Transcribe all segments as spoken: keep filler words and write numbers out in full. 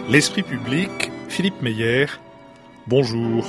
L'Esprit public, Philippe Meyer, bonjour.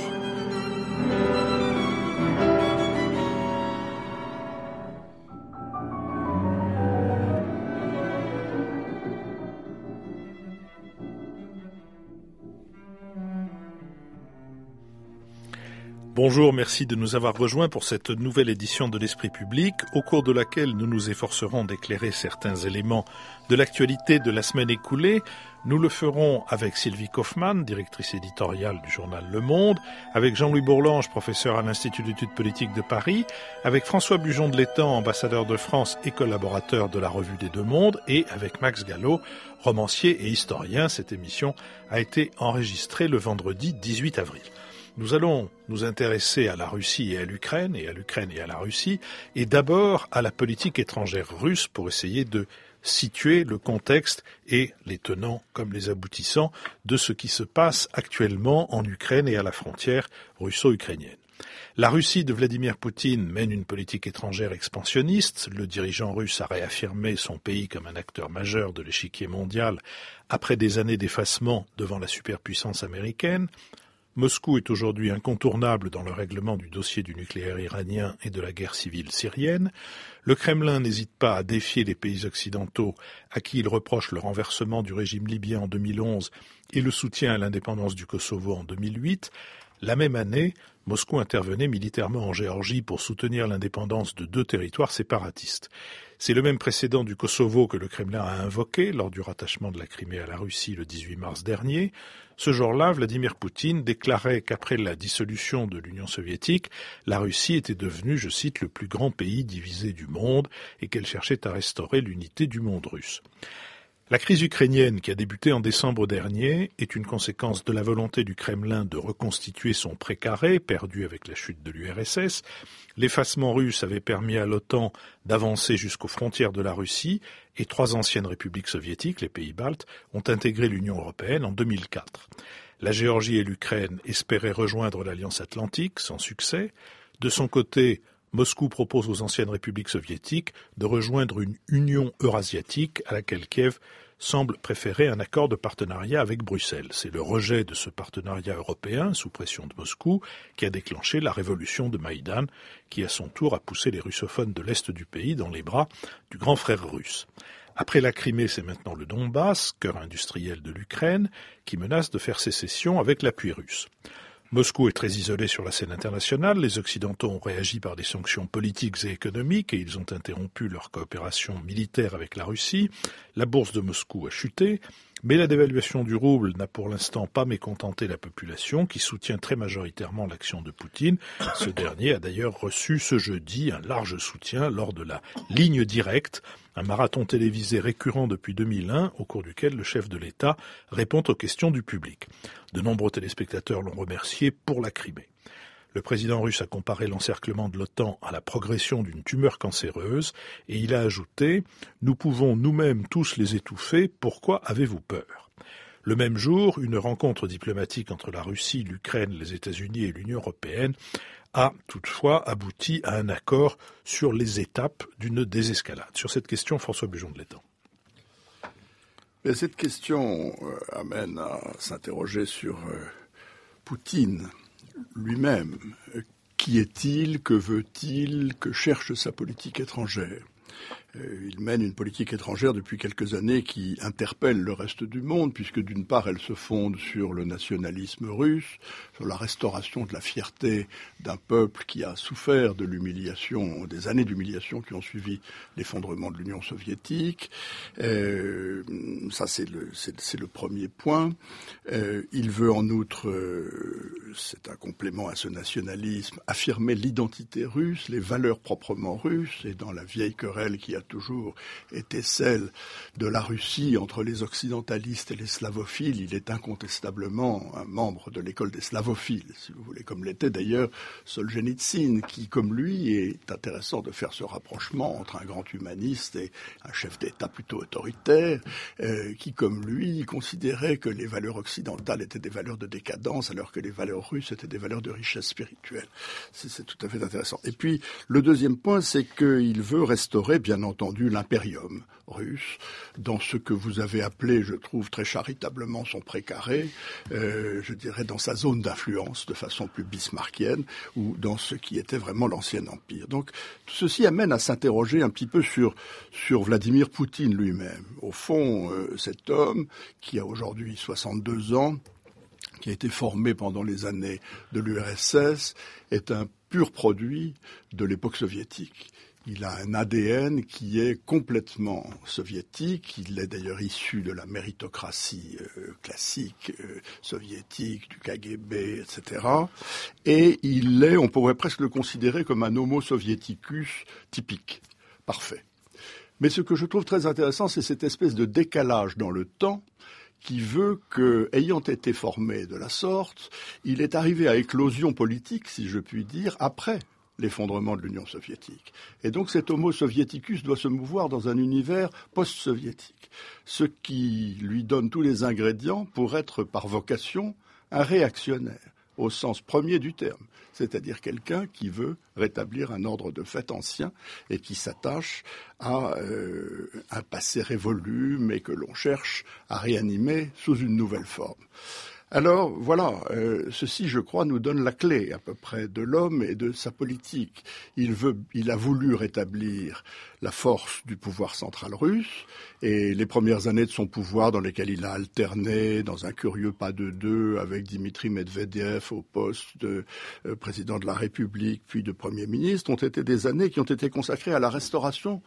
Bonjour, merci de nous avoir rejoints pour cette nouvelle édition de l'Esprit public, au cours de laquelle nous nous efforcerons d'éclairer certains éléments de l'actualité de la semaine écoulée. Nous le ferons avec Sylvie Kaufmann, directrice éditoriale du journal Le Monde, avec Jean-Louis Bourlange, professeur à l'Institut d'études politiques de Paris, avec François Bujon de l'Étang, ambassadeur de France et collaborateur de la Revue des Deux Mondes, et avec Max Gallo, romancier et historien. Cette émission a été enregistrée le vendredi dix-huit avril. Nous allons nous intéresser à la Russie et à l'Ukraine, et à l'Ukraine et à la Russie, et d'abord à la politique étrangère russe pour essayer de situer le contexte et les tenants comme les aboutissants de ce qui se passe actuellement en Ukraine et à la frontière russo-ukrainienne. La Russie de Vladimir Poutine mène une politique étrangère expansionniste. Le dirigeant russe a réaffirmé son pays comme un acteur majeur de l'échiquier mondial après des années d'effacement devant la superpuissance américaine. Moscou est aujourd'hui incontournable dans le règlement du dossier du nucléaire iranien et de la guerre civile syrienne. Le Kremlin n'hésite pas à défier les pays occidentaux à qui il reproche le renversement du régime libyen en deux mille onze et le soutien à l'indépendance du Kosovo en deux mille huit. La même année, Moscou intervenait militairement en Géorgie pour soutenir l'indépendance de deux territoires séparatistes. C'est le même précédent du Kosovo que le Kremlin a invoqué lors du rattachement de la Crimée à la Russie le dix-huit mars dernier. Ce jour-là, Vladimir Poutine déclarait qu'après la dissolution de l'Union soviétique, la Russie était devenue, je cite, le plus grand pays divisé du monde et qu'elle cherchait à restaurer l'unité du monde russe. La crise ukrainienne qui a débuté en décembre dernier est une conséquence de la volonté du Kremlin de reconstituer son précaré, perdu avec la chute de l'U R S S. L'effacement russe avait permis à l'OTAN d'avancer jusqu'aux frontières de la Russie et trois anciennes républiques soviétiques, les pays baltes, ont intégré l'Union européenne en deux mille quatre. La Géorgie et l'Ukraine espéraient rejoindre l'Alliance atlantique, sans succès. De son côté, Moscou propose aux anciennes républiques soviétiques de rejoindre une Union eurasiatique à laquelle Kiev semble préférer un accord de partenariat avec Bruxelles. C'est le rejet de ce partenariat européen, sous pression de Moscou, qui a déclenché la révolution de Maïdan, qui à son tour a poussé les russophones de l'Est du pays dans les bras du grand frère russe. Après la Crimée, c'est maintenant le Donbass, cœur industriel de l'Ukraine, qui menace de faire sécession avec l'appui russe. Moscou est très isolé sur la scène internationale. Les Occidentaux ont réagi par des sanctions politiques et économiques et ils ont interrompu leur coopération militaire avec la Russie. La bourse de Moscou a chuté, mais la dévaluation du rouble n'a pour l'instant pas mécontenté la population qui soutient très majoritairement l'action de Poutine. Ce dernier a d'ailleurs reçu ce jeudi un large soutien lors de la ligne directe, un marathon télévisé récurrent depuis deux mille un, au cours duquel le chef de l'État répond aux questions du public. De nombreux téléspectateurs l'ont remercié pour la Crimée. Le président russe a comparé l'encerclement de l'OTAN à la progression d'une tumeur cancéreuse et il a ajouté « Nous pouvons nous-mêmes tous les étouffer, pourquoi avez-vous peur ?» Le même jour, une rencontre diplomatique entre la Russie, l'Ukraine, les États-Unis et l'Union européenne a toutefois abouti à un accord sur les étapes d'une désescalade. Sur cette question, François Bujon de l'Étang. Mais cette question euh, amène à s'interroger sur euh, Poutine lui-même. Qui est-il? Que veut-il? Que cherche sa politique étrangère? Il mène une politique étrangère depuis quelques années qui interpelle le reste du monde, puisque d'une part, elle se fonde sur le nationalisme russe, sur la restauration de la fierté d'un peuple qui a souffert de l'humiliation, des années d'humiliation qui ont suivi l'effondrement de l'Union soviétique. Euh, ça, c'est le, c'est, c'est le premier point. Euh, il veut en outre, euh, c'est un complément à ce nationalisme, affirmer l'identité russe, les valeurs proprement russes, et dans la vieille querelle qui a toujours été celle de la Russie entre les occidentalistes et les slavophiles, il est incontestablement un membre de l'école des slavophiles, si vous voulez, comme l'était d'ailleurs Solzhenitsyn, qui, comme lui, est intéressant de faire ce rapprochement entre un grand humaniste et un chef d'État plutôt autoritaire, euh, qui, comme lui, considérait que les valeurs occidentales étaient des valeurs de décadence, alors que les valeurs russes étaient des valeurs de richesse spirituelle. C'est, c'est tout à fait intéressant. Et puis, le deuxième point, c'est qu'il veut restaurer restaurer, bien entendu, l'impérium russe dans ce que vous avez appelé, je trouve très charitablement, son précaré, euh, je dirais dans sa zone d'influence de façon plus bismarckienne, ou dans ce qui était vraiment l'ancien empire. Donc tout ceci amène à s'interroger un petit peu sur, sur Vladimir Poutine lui-même. Au fond, euh, cet homme qui a aujourd'hui soixante-deux ans, qui a été formé pendant les années de l'U R S S, est un pur produit de l'époque soviétique. Il a un A D N qui est complètement soviétique. Il est d'ailleurs issu de la méritocratie euh, classique euh, soviétique, du K G B, et cetera. Et il est, on pourrait presque le considérer comme un homo soviéticus typique, parfait. Mais ce que je trouve très intéressant, c'est cette espèce de décalage dans le temps qui veut que, ayant été formé de la sorte, il est arrivé à éclosion politique, si je puis dire, après l'effondrement de l'Union soviétique. Et donc cet homo soviéticus doit se mouvoir dans un univers post-soviétique, ce qui lui donne tous les ingrédients pour être par vocation un réactionnaire, au sens premier du terme, c'est-à-dire quelqu'un qui veut rétablir un ordre de fait ancien et qui s'attache à euh, un passé révolu, mais que l'on cherche à réanimer sous une nouvelle forme. Alors voilà, euh, ceci, je crois, nous donne la clé à peu près de l'homme et de sa politique. Il veut, il a voulu rétablir la force du pouvoir central russe, et les premières années de son pouvoir, dans lesquelles il a alterné dans un curieux pas de deux avec Dimitri Medvedev au poste de euh, président de la République puis de Premier ministre, ont été des années qui ont été consacrées à la restauration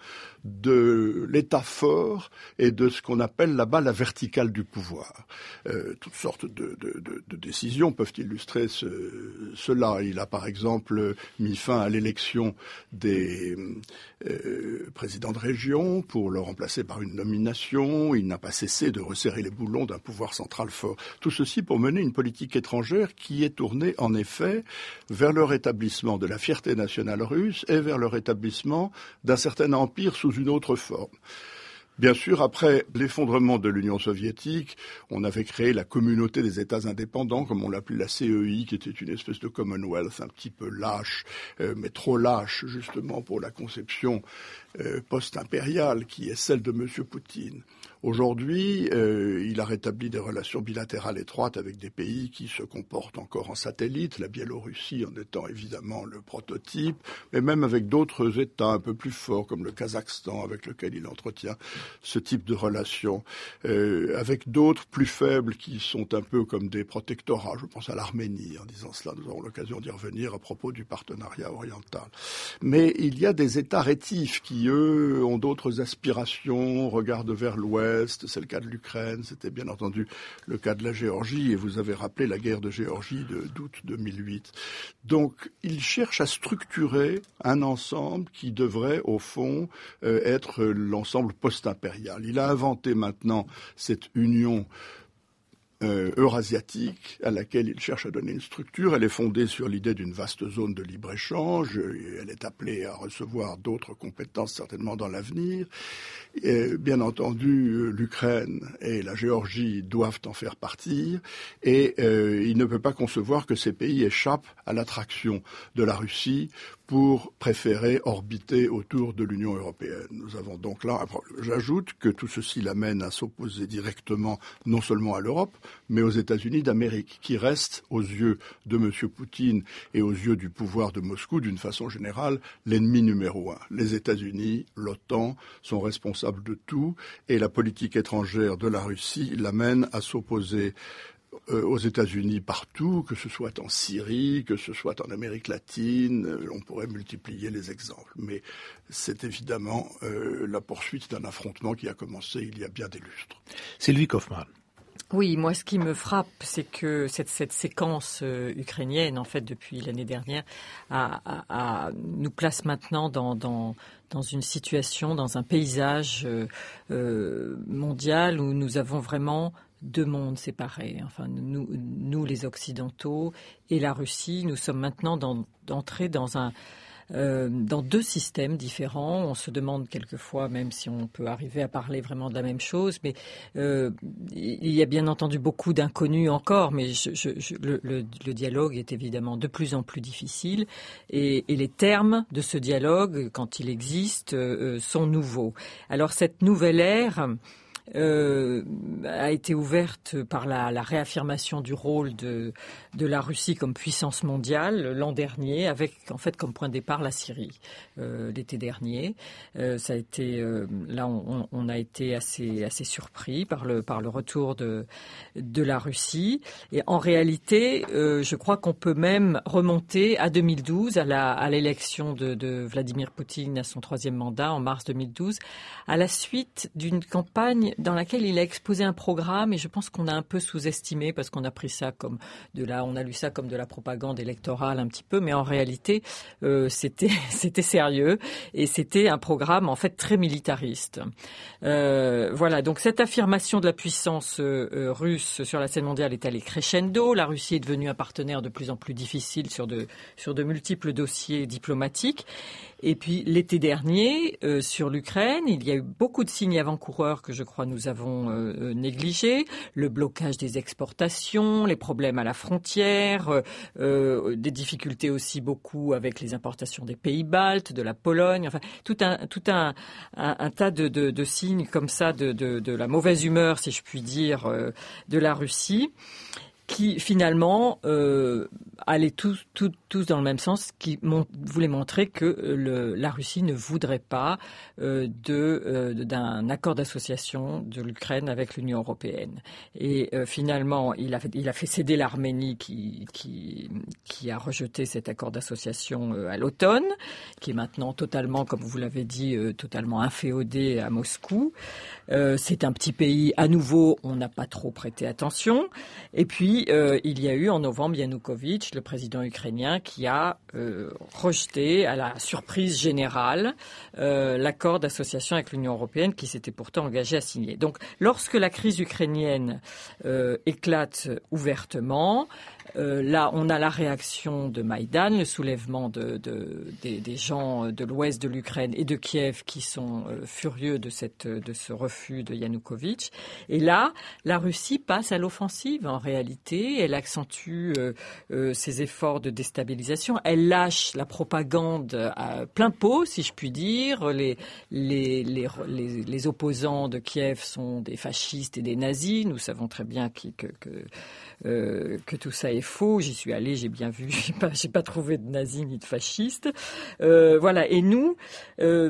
de l'État fort et de ce qu'on appelle là-bas la verticale du pouvoir. Euh, toutes sortes de De, de, de décisions peuvent illustrer ce, cela. Il a par exemple mis fin à l'élection des euh, présidents de région pour le remplacer par une nomination. Il n'a pas cessé de resserrer les boulons d'un pouvoir central fort. Tout ceci pour mener une politique étrangère qui est tournée en effet vers le rétablissement de la fierté nationale russe et vers le rétablissement d'un certain empire sous une autre forme. Bien sûr, après l'effondrement de l'Union soviétique, on avait créé la communauté des États indépendants, comme on l'appelait la C E I, qui était une espèce de Commonwealth un petit peu lâche, euh, mais trop lâche justement pour la conception euh, post-impériale qui est celle de M. Poutine. Aujourd'hui, euh, il a rétabli des relations bilatérales étroites avec des pays qui se comportent encore en satellite, la Biélorussie en étant évidemment le prototype, mais même avec d'autres États un peu plus forts, comme le Kazakhstan, avec lequel il entretient ce type de relations, euh, avec d'autres plus faibles qui sont un peu comme des protectorats. Je pense à l'Arménie. En disant cela, nous aurons l'occasion d'y revenir à propos du partenariat oriental. Mais il y a des États rétifs qui, eux, ont d'autres aspirations, regardent vers l'Ouest. C'est le cas de l'Ukraine, c'était bien entendu le cas de la Géorgie, et vous avez rappelé la guerre de Géorgie de, d'août deux mille huit. Donc, il cherche à structurer un ensemble qui devrait, au fond, euh, être l'ensemble post-impérial. Il a inventé maintenant cette union Euh, eurasiatique à laquelle il cherche à donner une structure. Elle est fondée sur l'idée d'une vaste zone de libre-échange. Elle est appelée à recevoir d'autres compétences certainement dans l'avenir. Et, bien entendu, l'Ukraine et la Géorgie doivent en faire partie. Et euh, il ne peut pas concevoir que ces pays échappent à l'attraction de la Russie pour préférer orbiter autour de l'Union européenne. Nous avons donc là un problème. J'ajoute que tout ceci l'amène à s'opposer directement non seulement à l'Europe, mais aux États-Unis d'Amérique, qui restent, aux yeux de M. Poutine et aux yeux du pouvoir de Moscou, d'une façon générale, l'ennemi numéro un. Les États-Unis, l'OTAN, sont responsables de tout, et la politique étrangère de la Russie l'amène à s'opposer Euh, aux États-Unis partout, que ce soit en Syrie, que ce soit en Amérique latine, euh, on pourrait multiplier les exemples. Mais c'est évidemment euh, la poursuite d'un affrontement qui a commencé il y a bien des lustres. Sylvie Kaufmann. Oui, moi, ce qui me frappe, c'est que cette, cette séquence euh, ukrainienne, en fait, depuis l'année dernière, a, a, a, nous place maintenant dans, dans, dans une situation, dans un paysage euh, euh, mondial où nous avons vraiment deux mondes séparés. Enfin, nous, nous, les Occidentaux et la Russie, nous sommes maintenant dans, entrés dans un euh, dans deux systèmes différents. On se demande quelquefois, même si on peut arriver à parler vraiment de la même chose, mais euh, il y a bien entendu beaucoup d'inconnus encore, mais je, je, je, le, le, le dialogue est évidemment de plus en plus difficile et, et les termes de ce dialogue, quand il existe, euh, sont nouveaux. Alors cette nouvelle ère Euh, a été ouverte par la, la réaffirmation du rôle de, de la Russie comme puissance mondiale l'an dernier, avec en fait comme point de départ la Syrie euh, l'été dernier. Euh, ça a été euh, là on, on a été assez assez surpris par le par le retour de de la Russie. Et en réalité, euh, je crois qu'on peut même remonter à deux mille douze, à la à l'élection de, de Vladimir Poutine à son troisième mandat en mars deux mille douze, à la suite d'une campagne dans laquelle il a exposé un programme, et je pense qu'on a un peu sous-estimé parce qu'on a pris ça comme de la, on a lu ça comme de la propagande électorale un petit peu, mais en réalité euh, c'était c'était sérieux et c'était un programme en fait très militariste. Euh, voilà, donc cette affirmation de la puissance euh, russe sur la scène mondiale est allée crescendo. La Russie est devenue un partenaire de plus en plus difficile sur de sur de multiples dossiers diplomatiques. Et puis l'été dernier, euh, sur l'Ukraine, il y a eu beaucoup de signes avant-coureurs que je crois nous avons euh, négligés. Le blocage des exportations, les problèmes à la frontière, euh, euh, des difficultés aussi beaucoup avec les importations des pays baltes, de la Pologne, enfin tout un tout un, un, un tas de, de, de signes comme ça de, de, de la mauvaise humeur, si je puis dire, euh, de la Russie, qui finalement euh, allaient tous, tous, tous dans le même sens, qui mon, voulaient montrer que le, la Russie ne voudrait pas euh, de, euh, d'un accord d'association de l'Ukraine avec l'Union européenne. Et euh, finalement, il a, fait, il a fait céder l'Arménie qui, qui, qui a rejeté cet accord d'association euh, à l'automne, qui est maintenant totalement, comme vous l'avez dit, euh, totalement inféodé à Moscou. Euh, c'est un petit pays, à nouveau, on n'a pas trop prêté attention. Et puis, Euh, il y a eu en novembre Yanukovych, le président ukrainien, qui a euh, rejeté à la surprise générale euh, l'accord d'association avec l'Union européenne qui s'était pourtant engagé à signer. Donc lorsque la crise ukrainienne euh, éclate ouvertement, Euh, là, on a la réaction de Maïdan, le soulèvement de, de, des, des gens de l'ouest de l'Ukraine et de Kiev qui sont euh, furieux de, cette, de ce refus de Yanukovych. Et là, la Russie passe à l'offensive. En réalité, elle accentue euh, euh, ses efforts de déstabilisation. Elle lâche la propagande à plein pot, si je puis dire. Les, les, les, les, les opposants de Kiev sont des fascistes et des nazis. Nous savons très bien qui, que... que Euh, que tout ça est faux. J'y suis allée, j'ai bien vu, j'ai pas, j'ai pas trouvé de nazis ni de fascistes. Euh, voilà. Et nous, euh,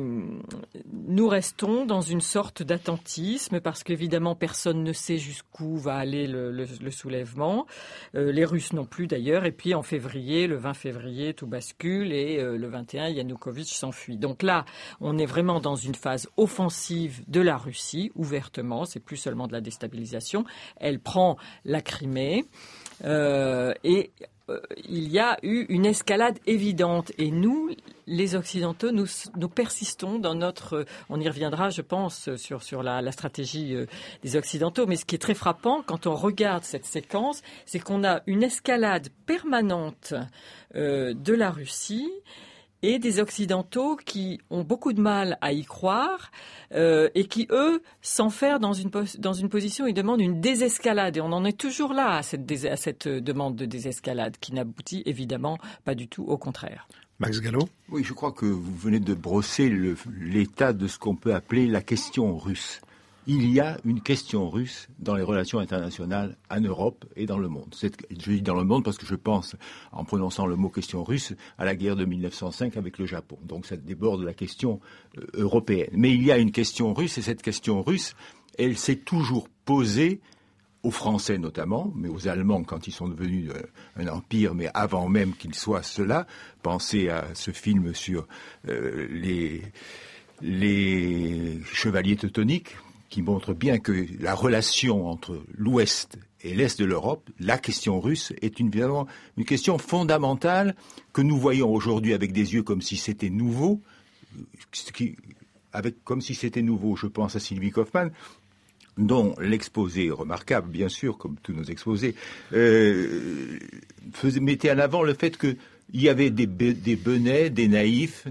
nous restons dans une sorte d'attentisme parce qu'évidemment personne ne sait jusqu'où va aller le, le, le soulèvement. Euh, les Russes non plus d'ailleurs. Et puis en février, le vingt février, tout bascule et euh, le vingt et un, Yanukovych s'enfuit. Donc là, on est vraiment dans une phase offensive de la Russie, ouvertement. C'est plus seulement de la déstabilisation. Elle prend la Crimée euh, et euh, il y a eu une escalade évidente. Et nous, les Occidentaux, nous, nous persistons dans notre... On y reviendra, je pense, sur, sur la, la stratégie euh, des Occidentaux. Mais ce qui est très frappant, quand on regarde cette séquence, c'est qu'on a une escalade permanente euh, de la Russie et des Occidentaux qui ont beaucoup de mal à y croire euh, et qui, eux, s'enferment dans une, dans une position, ils demandent une désescalade. Et on en est toujours là à cette, dés, à cette demande de désescalade qui n'aboutit évidemment pas du tout, au contraire. Max Gallo ? Oui, je crois que vous venez de brosser le, l'état de ce qu'on peut appeler la question russe. Il y a une question russe dans les relations internationales en Europe et dans le monde. C'est, je dis dans le monde parce que je pense, en prononçant le mot question russe, à la guerre de mille neuf cent cinq avec le Japon. Donc ça déborde la question euh, européenne. Mais il y a une question russe et cette question russe, elle s'est toujours posée aux Français notamment, mais aux Allemands quand ils sont devenus euh, un empire, mais avant même qu'ils soient cela. Pensez à ce film sur euh, les, les chevaliers teutoniques, qui montre bien que la relation entre l'Ouest et l'Est de l'Europe, la question russe, est une, évidemment une question fondamentale que nous voyons aujourd'hui avec des yeux comme si c'était nouveau, qui, avec, comme si c'était nouveau. Je pense à Sylvie Kaufmann, dont l'exposé remarquable, bien sûr, comme tous nos exposés, euh, faisait, mettait en avant le fait que il y avait des, des benets, des naïfs,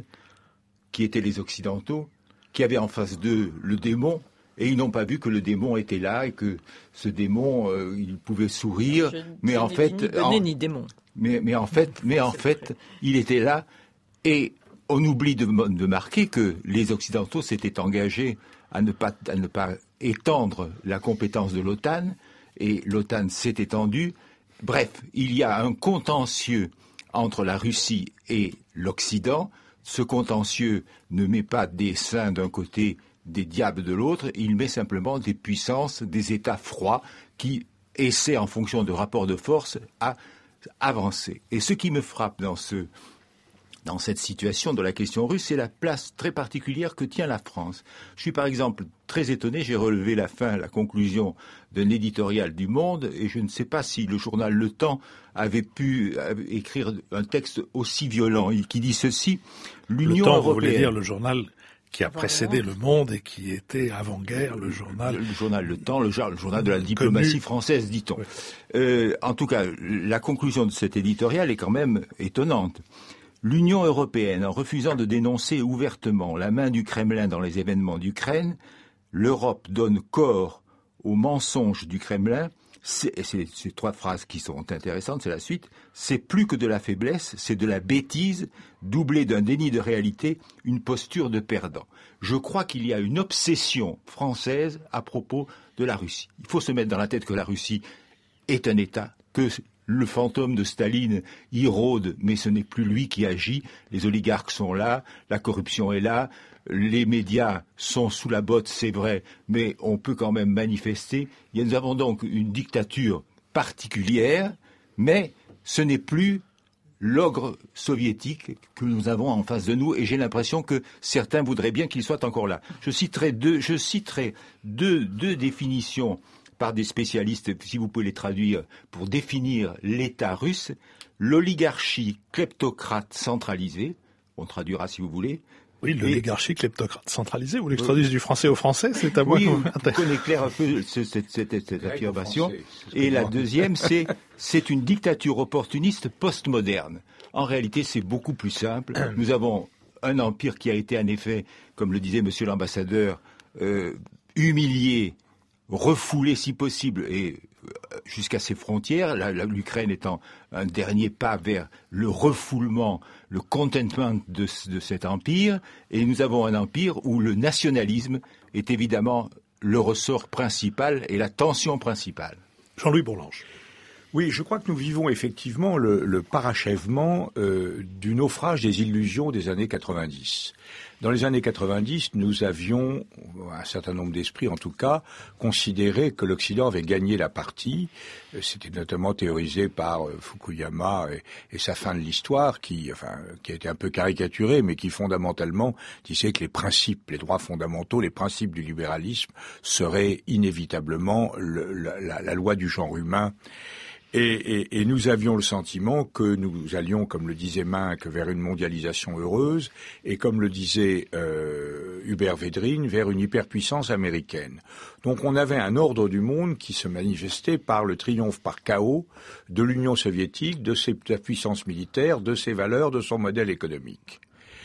qui étaient les Occidentaux, qui avaient en face d'eux le démon, et ils n'ont pas vu que le démon était là, et que ce démon, euh, il pouvait sourire, je, mais je en fait... Ni benet en, ni démon. Mais, mais en fait, mais en fait il était là, et on oublie de, de marquer que les Occidentaux s'étaient engagés à ne pas, à ne pas étendre la compétence de l'OTAN, et l'OTAN s'est étendue. Bref, il y a un contentieux entre la Russie et l'Occident. Ce contentieux ne met pas des saints d'un côté, des diables de l'autre, il met simplement des puissances, des États froids qui essaient, en fonction de rapports de force, à avancer. Et ce qui me frappe dans ce... Dans cette situation de la question russe, c'est la place très particulière que tient la France. Je suis par exemple très étonné, j'ai relevé la fin, la conclusion d'un éditorial du Monde, et je ne sais pas si le journal Le Temps avait pu écrire un texte aussi violent, qui dit ceci, l'Union Le Temps, européenne... vous voulez dire le journal qui a précédé Le Monde et qui était avant-guerre le journal... Le, le journal Le Temps, le, le journal de la diplomatie connu. Française, dit-on. Oui. Euh, en tout cas, la conclusion de cet éditorial est quand même étonnante. L'Union européenne, en refusant de dénoncer ouvertement la main du Kremlin dans les événements d'Ukraine, l'Europe donne corps aux mensonges du Kremlin. C'est, c'est, c'est trois phrases qui sont intéressantes, c'est la suite. C'est plus que de la faiblesse, c'est de la bêtise, doublée d'un déni de réalité, une posture de perdant. Je crois qu'il y a une obsession française à propos de la Russie. Il faut se mettre dans la tête que la Russie est un État, que le fantôme de Staline y rôde, mais ce n'est plus lui qui agit. Les oligarques sont là, la corruption est là, les médias sont sous la botte, c'est vrai, mais on peut quand même manifester. Nous avons donc une dictature particulière, mais ce n'est plus l'ogre soviétique que nous avons en face de nous, et j'ai l'impression que certains voudraient bien qu'il soit encore là. Je citerai deux, je citerai deux, deux définitions par des spécialistes, si vous pouvez les traduire, pour définir l'État russe. L'oligarchie kleptocrate centralisée, on traduira si vous voulez. Oui, l'oligarchie kleptocrate centralisée, vous voulez que je traduise du français au français, c'est à moi. Oui, qu'on éclaire un peu cette, cette, cette, cette affirmation. Français, et la deuxième, c'est, c'est une dictature opportuniste postmoderne. En réalité, c'est beaucoup plus simple. Nous avons un empire qui a été en effet, comme le disait monsieur l'ambassadeur, euh, humilié, refoulé si possible et jusqu'à ses frontières, la, la, l'Ukraine étant un dernier pas vers le refoulement, le contentement de, de cet empire, et nous avons un empire où le nationalisme est évidemment le ressort principal et la tension principale. Jean-Louis Bourlanges. Oui, je crois que nous vivons effectivement le, le parachèvement euh, du naufrage des illusions des années quatre-vingt-dix. Dans les années quatre-vingt-dix, nous avions, un certain nombre d'esprits en tout cas, considéré que l'Occident avait gagné la partie. C'était notamment théorisé par Fukuyama et, et sa fin de l'histoire, qui, enfin, qui a été un peu caricaturé, mais qui fondamentalement disait que les principes, les droits fondamentaux, les principes du libéralisme seraient inévitablement le, la, la, la loi du genre humain. Et, et, et nous avions le sentiment que nous allions, comme le disait Minck, vers une mondialisation heureuse, et comme le disait euh, Hubert Védrine, vers une hyperpuissance américaine. Donc on avait un ordre du monde qui se manifestait par le triomphe par chaos de l'Union soviétique, de ses, de sa puissance militaire, de ses valeurs, de son modèle économique.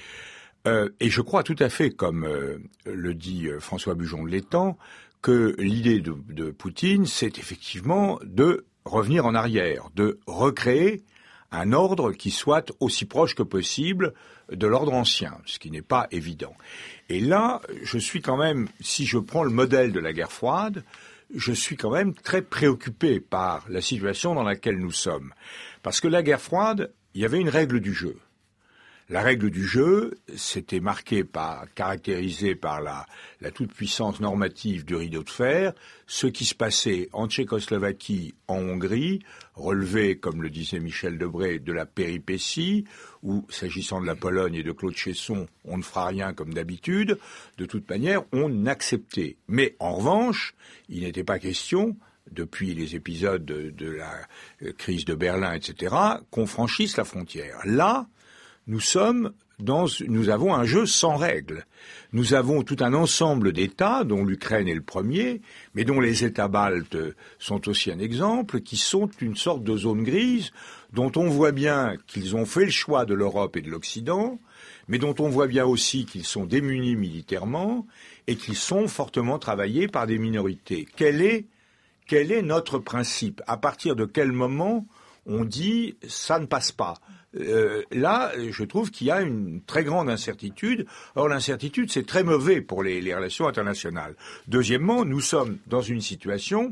Euh, et je crois tout à fait, comme euh, le dit euh, François Bujon de l'Étang, que l'idée de, de Poutine, c'est effectivement de revenir en arrière, de recréer un ordre qui soit aussi proche que possible de l'ordre ancien, ce qui n'est pas évident. Et là, je suis quand même, si je prends le modèle de la guerre froide, je suis quand même très préoccupé par la situation dans laquelle nous sommes. Parce que la guerre froide, il y avait une règle du jeu. La règle du jeu, c'était marqué par, caractérisé par la, la toute-puissance normative du rideau de fer. Ce qui se passait en Tchécoslovaquie, en Hongrie, relevait, comme le disait Michel Debré, de la péripétie, où, s'agissant de la Pologne et de Claude Chesson, on ne fera rien comme d'habitude. De toute manière, on acceptait. Mais en revanche, il n'était pas question, depuis les épisodes de, de la crise de Berlin, et cetera, qu'on franchisse la frontière. Là, nous sommes dans, nous avons un jeu sans règles. Nous avons tout un ensemble d'États, dont l'Ukraine est le premier, mais dont les États baltes sont aussi un exemple, qui sont une sorte de zone grise, dont on voit bien qu'ils ont fait le choix de l'Europe et de l'Occident, mais dont on voit bien aussi qu'ils sont démunis militairement et qu'ils sont fortement travaillés par des minorités. Quel est, quel est notre principe ? À partir de quel moment on dit « ça ne passe pas » ? Euh, là, je trouve qu'il y a une très grande incertitude. Or, l'incertitude, c'est très mauvais pour les, les relations internationales. Deuxièmement, nous sommes dans une situation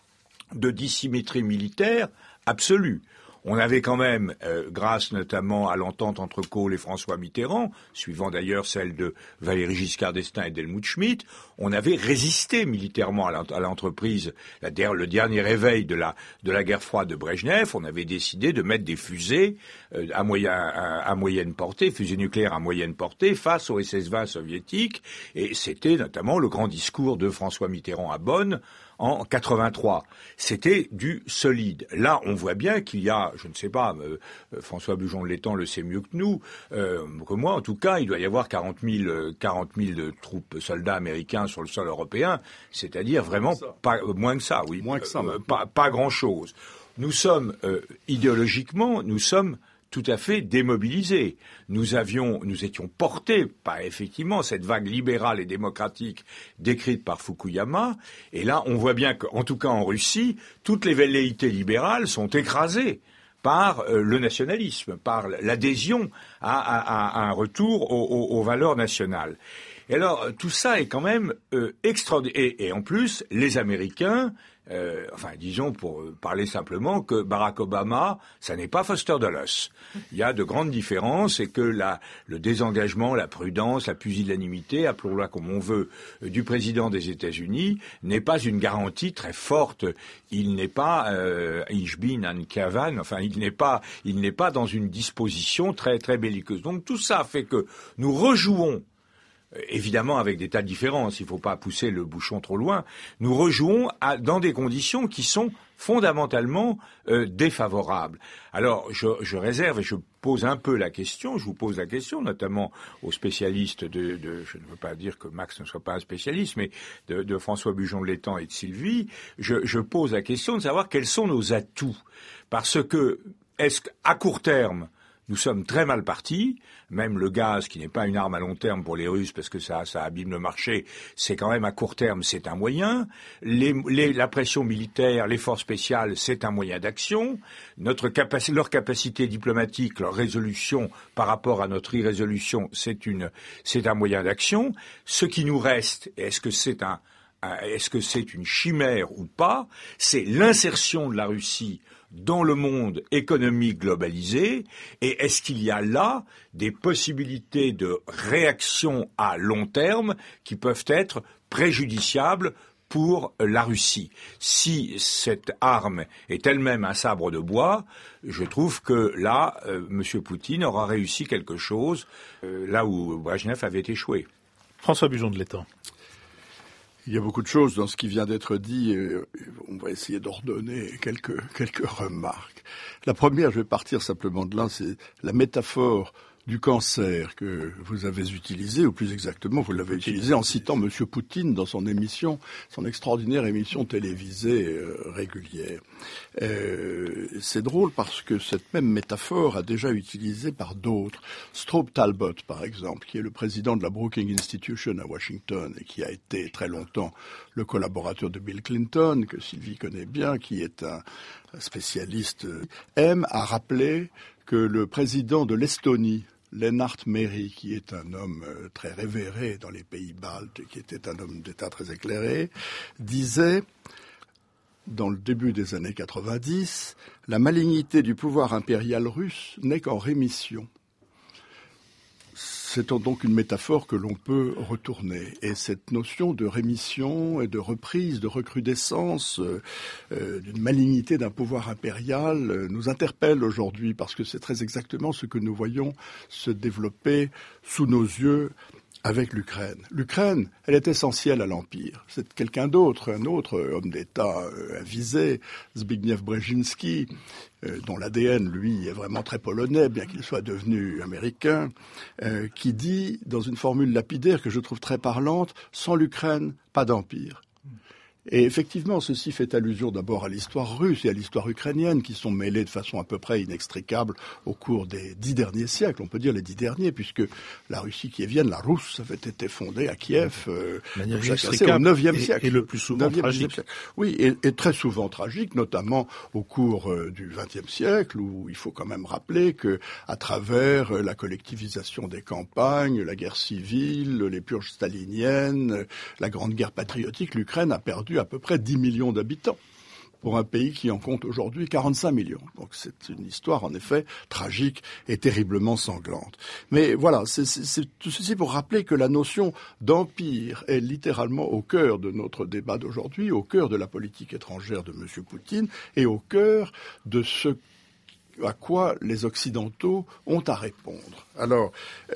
de dissymétrie militaire absolue. On avait quand même, euh, grâce notamment à l'entente entre Kohl et François Mitterrand, suivant d'ailleurs celle de Valéry Giscard d'Estaing et d'Helmut Schmidt, on avait résisté militairement à l'entreprise, la, le dernier réveil de la, de la guerre froide de Brejnev. On avait décidé de mettre des fusées euh, à, moyen, à, à moyenne portée, fusées nucléaires à moyenne portée, face aux S S vingt soviétiques. Et c'était notamment le grand discours de François Mitterrand à Bonn, en quatre-vingt-trois. C'était du solide. Là, on voit bien qu'il y a, je ne sais pas, euh, François Bujon de l'Étang le sait mieux que nous, euh, que moi en tout cas, il doit y avoir quarante mille, quarante mille de troupes, soldats américains sur le sol européen, c'est-à-dire vraiment pas, euh, moins que ça, oui. Moins que ça. Euh, pas, pas grand-chose. Nous sommes, euh, idéologiquement, nous sommes tout à fait démobilisés. Nous avions, nous étions portés par effectivement cette vague libérale et démocratique décrite par Fukuyama. Et là, on voit bien qu'en tout cas en Russie, toutes les velléités libérales sont écrasées par euh, le nationalisme, par l'adhésion à, à, à un retour aux, aux, aux valeurs nationales. Et alors, tout ça est quand même euh, extraordinaire. Et, et en plus, les Américains, euh, enfin, disons pour parler simplement que Barack Obama, ça n'est pas Foster Dulles. Il y a de grandes différences et que la, le désengagement, la prudence, la pusillanimité, appelons-la comme on veut, euh, du président des États-Unis n'est pas une garantie très forte. Il n'est pas euh, Ich bin ein Kavan, enfin, il n'est pas, il n'est pas dans une disposition très très belliqueuse. Donc tout ça fait que nous rejouons. Évidemment, avec des tas de différences, il ne faut pas pousser le bouchon trop loin. Nous rejouons à, dans des conditions qui sont fondamentalement euh, défavorables. Alors, je, je réserve et je pose un peu la question, je vous pose la question, notamment aux spécialistes de, de je ne veux pas dire que Max ne soit pas un spécialiste, mais de, de François Bujon de l'Étang et de Sylvie, je, je pose la question de savoir quels sont nos atouts. Parce que, est-ce qu'à court terme, nous sommes très mal partis, même le gaz, qui n'est pas une arme à long terme pour les Russes, parce que ça, ça abîme le marché, c'est quand même à court terme, c'est un moyen. Les, les, la pression militaire, l'effort spécial, c'est un moyen d'action. Notre capaci- leur capacité diplomatique, leur résolution par rapport à notre irrésolution, c'est une, c'est un moyen d'action. Ce qui nous reste, est-ce que c'est un, un est-ce que c'est une chimère ou pas, c'est l'insertion de la Russie dans le monde économique globalisé, et est-ce qu'il y a là des possibilités de réaction à long terme qui peuvent être préjudiciables pour la Russie? Si cette arme est elle-même un sabre de bois, je trouve que là, euh, M. Poutine aura réussi quelque chose euh, là où Brejnev avait échoué. François Bujon de l'Étang. Il y a beaucoup de choses dans ce qui vient d'être dit. On va essayer d'ordonner quelques, quelques remarques. La première, je vais partir simplement de là, c'est la métaphore du cancer que vous avez utilisé, ou plus exactement, vous l'avez utilisé en citant M. Poutine dans son émission, son extraordinaire émission télévisée euh, régulière. Euh, c'est drôle parce que cette même métaphore a déjà utilisée par d'autres. Strobe Talbot, par exemple, qui est le président de la Brookings Institution à Washington et qui a été très longtemps le collaborateur de Bill Clinton, que Sylvie connaît bien, qui est un spécialiste, aime à rappeler que le président de l'Estonie, Lennart Meri, qui est un homme très révéré dans les pays baltes, qui était un homme d'État très éclairé, disait, dans le début des années quatre-vingt-dix, « La malignité du pouvoir impérial russe n'est qu'en rémission ». C'est donc une métaphore que l'on peut retourner. Et cette notion de rémission et de reprise, de recrudescence, euh, d'une malignité d'un pouvoir impérial euh, nous interpelle aujourd'hui parce que c'est très exactement ce que nous voyons se développer sous nos yeux avec l'Ukraine. L'Ukraine, elle est essentielle à l'Empire. C'est quelqu'un d'autre, un autre homme d'État euh, avisé, Zbigniew Brzezinski, euh, dont l'A D N, lui, est vraiment très polonais, bien qu'il soit devenu américain, euh, qui dit, dans une formule lapidaire que je trouve très parlante, « Sans l'Ukraine, pas d'Empire ». Et effectivement, ceci fait allusion d'abord à l'histoire russe et à l'histoire ukrainienne qui sont mêlées de façon à peu près inextricable au cours des dix derniers siècles, on peut dire les dix derniers, puisque la Russie kievienne, la Russe, avait été fondée à Kiev euh, au neuvième siècle. Et le plus souvent tragique. Oui, et, et très souvent tragique, notamment au cours euh, du vingtième siècle, où il faut quand même rappeler que à travers euh, la collectivisation des campagnes, la guerre civile, les purges staliniennes, euh, la grande guerre patriotique, l'Ukraine a perdu à peu près dix millions d'habitants pour un pays qui en compte aujourd'hui quarante-cinq millions. Donc c'est une histoire en effet tragique et terriblement sanglante. Mais voilà, c'est, c'est, c'est tout ceci pour rappeler que la notion d'empire est littéralement au cœur de notre débat d'aujourd'hui, au cœur de la politique étrangère de M. Poutine et au cœur de ce à quoi les Occidentaux ont à répondre. Alors,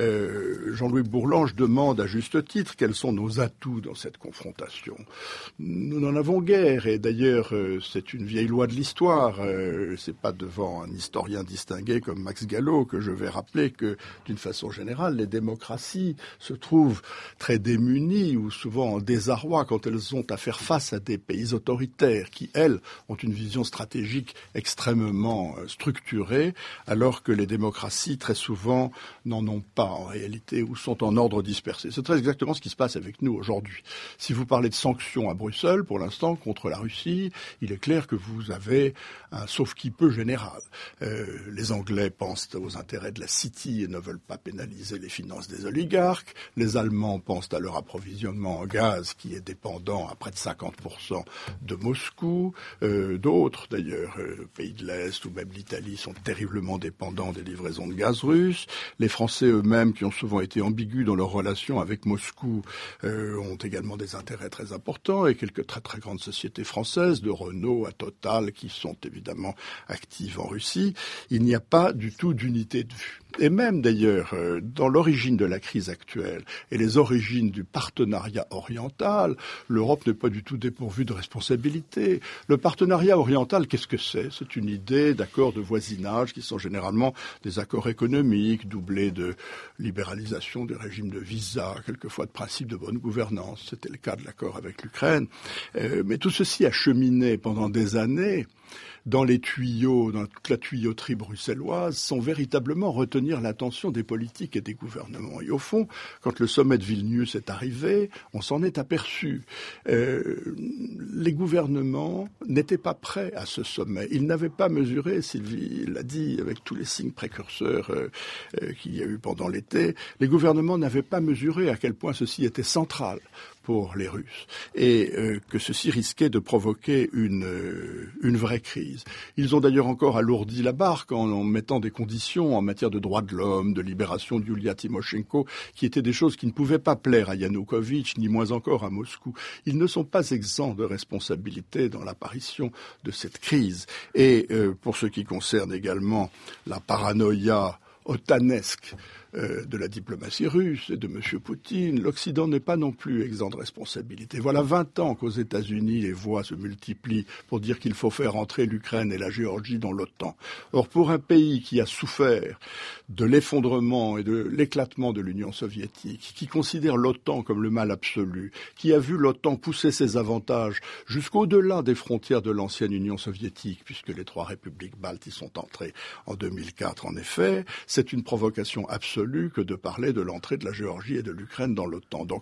euh, Jean-Louis Bourlange demande à juste titre quels sont nos atouts dans cette confrontation. Nous n'en avons guère, et d'ailleurs euh, c'est une vieille loi de l'histoire. Euh, c'est pas devant un historien distingué comme Max Gallo que je vais rappeler que, d'une façon générale, les démocraties se trouvent très démunies ou souvent en désarroi quand elles ont à faire face à des pays autoritaires qui, elles, ont une vision stratégique extrêmement euh, structurée, alors que les démocraties, très souvent, n'en ont pas en réalité ou sont en ordre dispersé. C'est très exactement ce qui se passe avec nous aujourd'hui. Si vous parlez de sanctions à Bruxelles, pour l'instant, contre la Russie, il est clair que vous avez un sauf-qui-peut général. Euh, les Anglais pensent aux intérêts de la City et ne veulent pas pénaliser les finances des oligarques. Les Allemands pensent à leur approvisionnement en gaz qui est dépendant à près de cinquante pour cent de Moscou. Euh, d'autres, d'ailleurs, euh, pays de l'Est ou même l'Italie, sont terriblement dépendants des livraisons de gaz russes. Les Français eux-mêmes, qui ont souvent été ambigus dans leurs relations avec Moscou, euh, ont également des intérêts très importants, et quelques très très grandes sociétés françaises, de Renault à Total, qui sont évidemment actives en Russie. Il n'y a pas du tout d'unité de vue. Et même d'ailleurs, euh, dans l'origine de la crise actuelle et les origines du partenariat oriental, l'Europe n'est pas du tout dépourvue de responsabilité. Le partenariat oriental, qu'est-ce que c'est ? C'est une idée d'accords de voisinage qui sont généralement des accords économiques, doublés de libéralisation des régimes de visa, quelquefois de principes de bonne gouvernance. C'était le cas de l'accord avec l'Ukraine. Euh, mais tout ceci a cheminé pendant des années dans les tuyaux, dans toute la tuyauterie bruxelloise, sans véritablement retenir l'attention des politiques et des gouvernements. Et au fond, quand le sommet de Vilnius est arrivé, on s'en est aperçu. Euh, les gouvernements n'étaient pas prêts à ce sommet. Ils n'avaient pas mesuré, Sylvie l'a dit, avec tous les signes précurseurs euh, euh, qu'il y a eu pendant l'été, les gouvernements n'avaient pas mesuré à quel point ceci était central pour les Russes, et euh, que ceci risquait de provoquer une, euh, une vraie crise. Ils ont d'ailleurs encore alourdi la barque en, en mettant des conditions en matière de droits de l'homme, de libération de Yulia Tymoshenko, qui étaient des choses qui ne pouvaient pas plaire à Yanukovych, ni moins encore à Moscou. Ils ne sont pas exempts de responsabilité dans l'apparition de cette crise. Et euh, pour ce qui concerne également la paranoïa otanesque Euh, de la diplomatie russe et de M. Poutine, l'Occident n'est pas non plus exempt de responsabilité. Voilà vingt ans qu'aux États-Unis, les voix se multiplient pour dire qu'il faut faire entrer l'Ukraine et la Géorgie dans l'OTAN. Or, pour un pays qui a souffert de l'effondrement et de l'éclatement de l'Union soviétique, qui considère l'OTAN comme le mal absolu, qui a vu l'OTAN pousser ses avantages jusqu'au-delà des frontières de l'ancienne Union soviétique, puisque les trois républiques baltes y sont entrées en deux mille quatre, en effet, c'est une provocation absolue que de parler de l'entrée de la Géorgie et de l'Ukraine dans l'OTAN. Donc,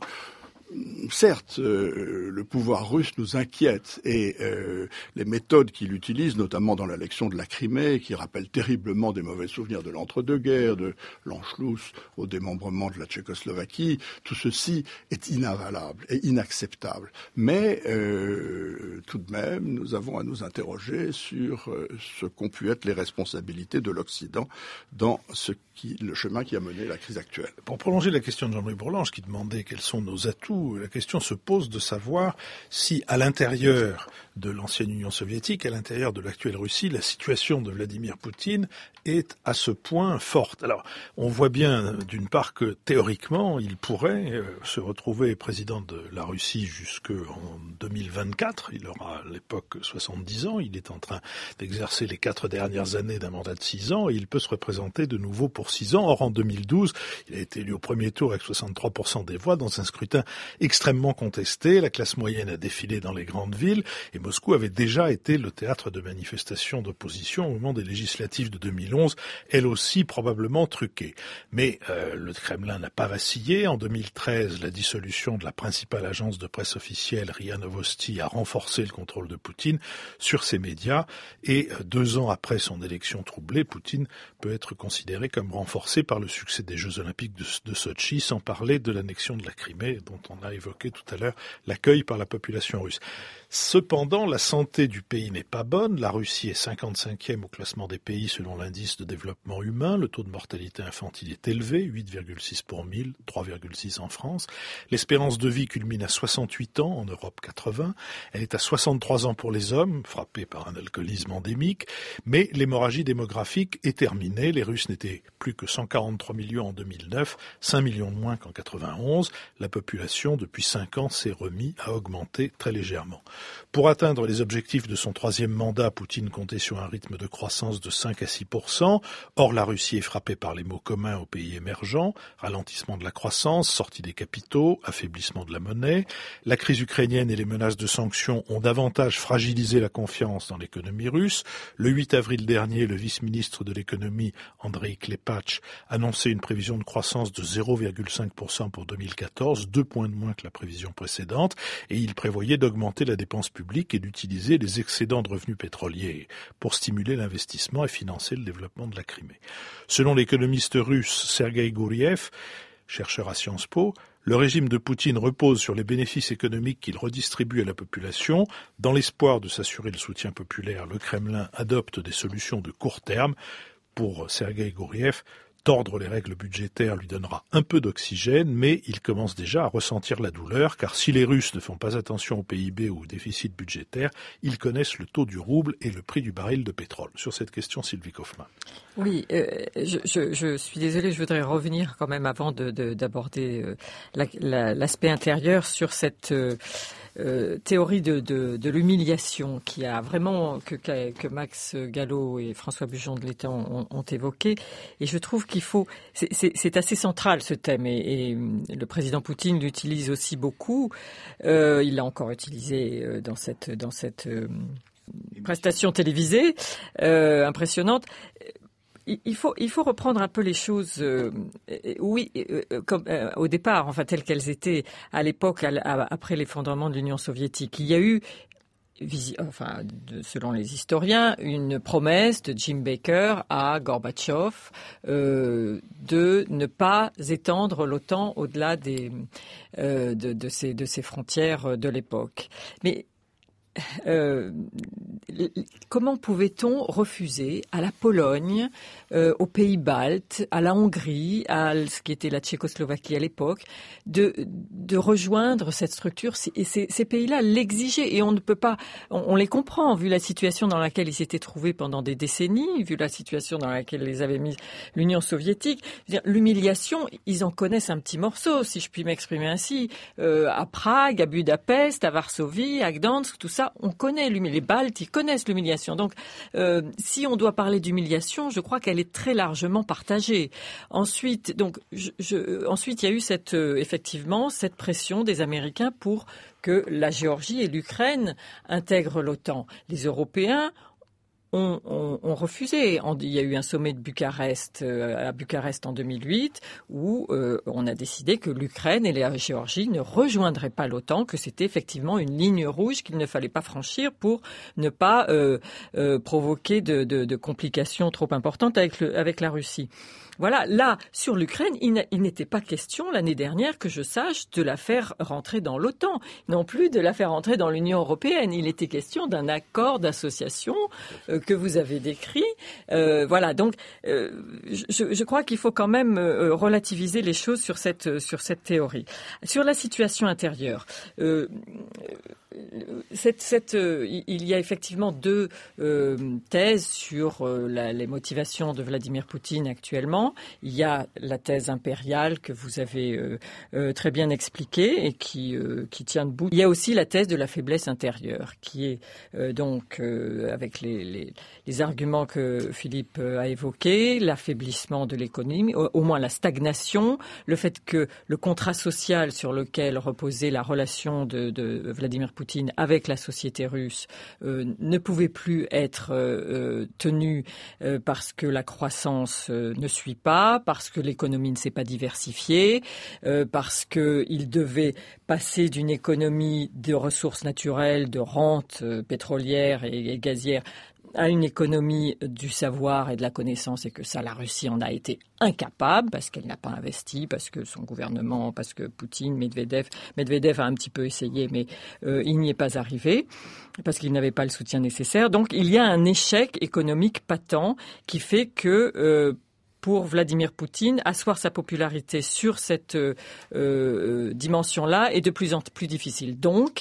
certes, euh, le pouvoir russe nous inquiète et euh, les méthodes qu'il utilise, notamment dans l'élection de la Crimée, qui rappellent terriblement des mauvais souvenirs de l'entre-deux-guerres, de l'Anschluss au démembrement de la Tchécoslovaquie, tout ceci est inavalable et inacceptable. Mais euh, tout de même, nous avons à nous interroger sur euh, ce qu'ont pu être les responsabilités de l'Occident dans ce qui, le chemin qui a mené la crise actuelle. Pour prolonger la question de Jean-Louis Bourlange, qui demandait quels sont nos atouts, la question se pose de savoir si, à l'intérieur de l'ancienne Union soviétique, à l'intérieur de l'actuelle Russie, la situation de Vladimir Poutine est à ce point forte. Alors, on voit bien, d'une part, que théoriquement, il pourrait euh, se retrouver président de la Russie jusqu'en deux mille vingt-quatre. Il aura à l'époque soixante-dix ans. Il est en train d'exercer les quatre dernières années d'un mandat de six ans et il peut se représenter de nouveau pour six ans. Or, en deux mille douze, il a été élu au premier tour avec soixante-trois pour cent des voix dans un scrutin extrêmement contesté. La classe moyenne a défilé dans les grandes villes et Moscou avait déjà été le théâtre de manifestations d'opposition au moment des législatives de deux mille onze, elles aussi probablement truquées. Mais euh, le Kremlin n'a pas vacillé. En deux mille treize, la dissolution de la principale agence de presse officielle, R I A Novosti, a renforcé le contrôle de Poutine sur ses médias et euh, deux ans après son élection troublée, Poutine peut être considéré comme renforcé par le succès des Jeux Olympiques de, de Sotchi, sans parler de l'annexion de la Crimée, dont on a évoqué tout à l'heure l'accueil par la population russe. Cependant, la santé du pays n'est pas bonne. La Russie est cinquante-cinquième au classement des pays selon l'indice de développement humain. Le taux de mortalité infantile est élevé, huit virgule six pour mille, trois virgule six en France. L'espérance de vie culmine à soixante-huit ans, en Europe quatre-vingts. Elle est à soixante-trois ans pour les hommes, frappés par un alcoolisme endémique. Mais l'hémorragie démographique est terminée. Les Russes n'étaient plus que cent quarante-trois millions en deux mille neuf, cinq millions de moins qu'en quatre-vingt-onze. La population, depuis cinq ans, s'est remise à augmenter très légèrement. Pour atteindre les objectifs de son troisième mandat, Poutine comptait sur un rythme de croissance de cinq à six pour cent. Or, la Russie est frappée par les maux communs aux pays émergents, ralentissement de la croissance, sortie des capitaux, affaiblissement de la monnaie. La crise ukrainienne et les menaces de sanctions ont davantage fragilisé la confiance dans l'économie russe. Le huit avril dernier, le vice-ministre de l'économie, Andrei Klepach, annonçait une prévision de croissance de zéro virgule cinq pour cent pour deux mille quatorze, deux points de moins que la prévision précédente, et il prévoyait d'augmenter la dépense publique et d'utiliser les excédents de revenus pétroliers pour stimuler l'investissement et financer le développement de la Crimée. Selon l'économiste russe Sergei Gouriev, chercheur à Sciences Po, le régime de Poutine repose sur les bénéfices économiques qu'il redistribue à la population. Dans l'espoir de s'assurer le soutien populaire, le Kremlin adopte des solutions de court terme. Pour Sergei Gouriev, tordre les règles budgétaires lui donnera un peu d'oxygène, mais il commence déjà à ressentir la douleur, car si les Russes ne font pas attention au P I B ou au déficit budgétaire, ils connaissent le taux du rouble et le prix du baril de pétrole. Sur cette question, Sylvie Kaufmann. Oui, euh, je, je, je suis désolée, je voudrais revenir quand même avant de, de, d'aborder euh, la, la, l'aspect intérieur sur cette euh, euh, théorie de, de, de l'humiliation qui a vraiment que, que Max Gallo et François Bujon de l'État ont, ont évoqué. Et je trouve qu'il faut, c'est, c'est, c'est assez central ce thème et, et le président Poutine l'utilise aussi beaucoup. Euh, il l'a encore utilisé dans cette dans cette euh, prestation télévisée euh, impressionnante. Il faut, il faut reprendre un peu les choses, euh, oui, euh, comme euh, au départ, enfin telles qu'elles étaient à l'époque, à, à, après l'effondrement de l'Union soviétique. Il y a eu, enfin, de, selon les historiens, une promesse de Jim Baker à Gorbatchev euh, de ne pas étendre l'OTAN au-delà des, euh, de, de, ces, de ces frontières de l'époque. Mais Euh, comment pouvait-on refuser à la Pologne, euh, aux pays baltes, à la Hongrie, à ce qui était la Tchécoslovaquie à l'époque, de, de rejoindre cette structure? Et ces, ces pays-là l'exigeaient et on ne peut pas, on, on les comprend vu la situation dans laquelle ils s'étaient trouvés pendant des décennies, vu la situation dans laquelle les avait mis l'Union soviétique. L'humiliation, ils en connaissent un petit morceau, si je puis m'exprimer ainsi, euh, à Prague, à Budapest, à Varsovie, à Gdansk, tout ça. On connaît l'humiliation. Les Baltes, ils connaissent l'humiliation. Donc, euh, si on doit parler d'humiliation, je crois qu'elle est très largement partagée. Ensuite, donc, je, je, ensuite, il y a eu cette, euh, effectivement, cette pression des Américains pour que la Géorgie et l'Ukraine intègrent l'OTAN. Les Européens ont, ont, ont refusé. Il y a eu un sommet de Bucarest, euh, à Bucarest en deux mille huit où euh, on a décidé que l'Ukraine et la Géorgie ne rejoindraient pas l'OTAN, que c'était effectivement une ligne rouge qu'il ne fallait pas franchir pour ne pas euh, euh, provoquer de, de, de complications trop importantes avec, le, avec la Russie. Voilà, là, sur l'Ukraine, il, il n'était pas question l'année dernière, que je sache, de la faire rentrer dans l'OTAN, non plus de la faire rentrer dans l'Union européenne. Il était question d'un accord d'association euh, que vous avez décrit. Euh, voilà, donc euh, je, je crois qu'il faut quand même euh, relativiser les choses sur cette, sur cette théorie. Sur la situation intérieure, euh, Cette, cette, euh, il y a effectivement deux euh, thèses sur euh, la, les motivations de Vladimir Poutine actuellement. Il y a la thèse impériale que vous avez euh, euh, très bien expliquée et qui, euh, qui tient debout. Il y a aussi la thèse de la faiblesse intérieure, qui est euh, donc, euh, avec les, les, les arguments que Philippe a évoqués, l'affaiblissement de l'économie, au, au moins la stagnation, le fait que le contrat social sur lequel reposait la relation de, de Vladimir Poutine avec la société russe euh, ne pouvait plus être euh, tenu euh, parce que la croissance euh, ne suit pas, parce que l'économie ne s'est pas diversifiée, euh, parce qu'il devait passer d'une économie de ressources naturelles, de rentes euh, pétrolières et, et gazières, à une économie du savoir et de la connaissance, et que ça, la Russie en a été incapable parce qu'elle n'a pas investi, parce que son gouvernement, parce que Poutine, Medvedev, Medvedev a un petit peu essayé, mais euh, il n'y est pas arrivé parce qu'il n'avait pas le soutien nécessaire. Donc, il y a un échec économique patent qui fait que euh, pour Vladimir Poutine, asseoir sa popularité sur cette euh, euh, dimension-là est de plus en plus difficile. Donc,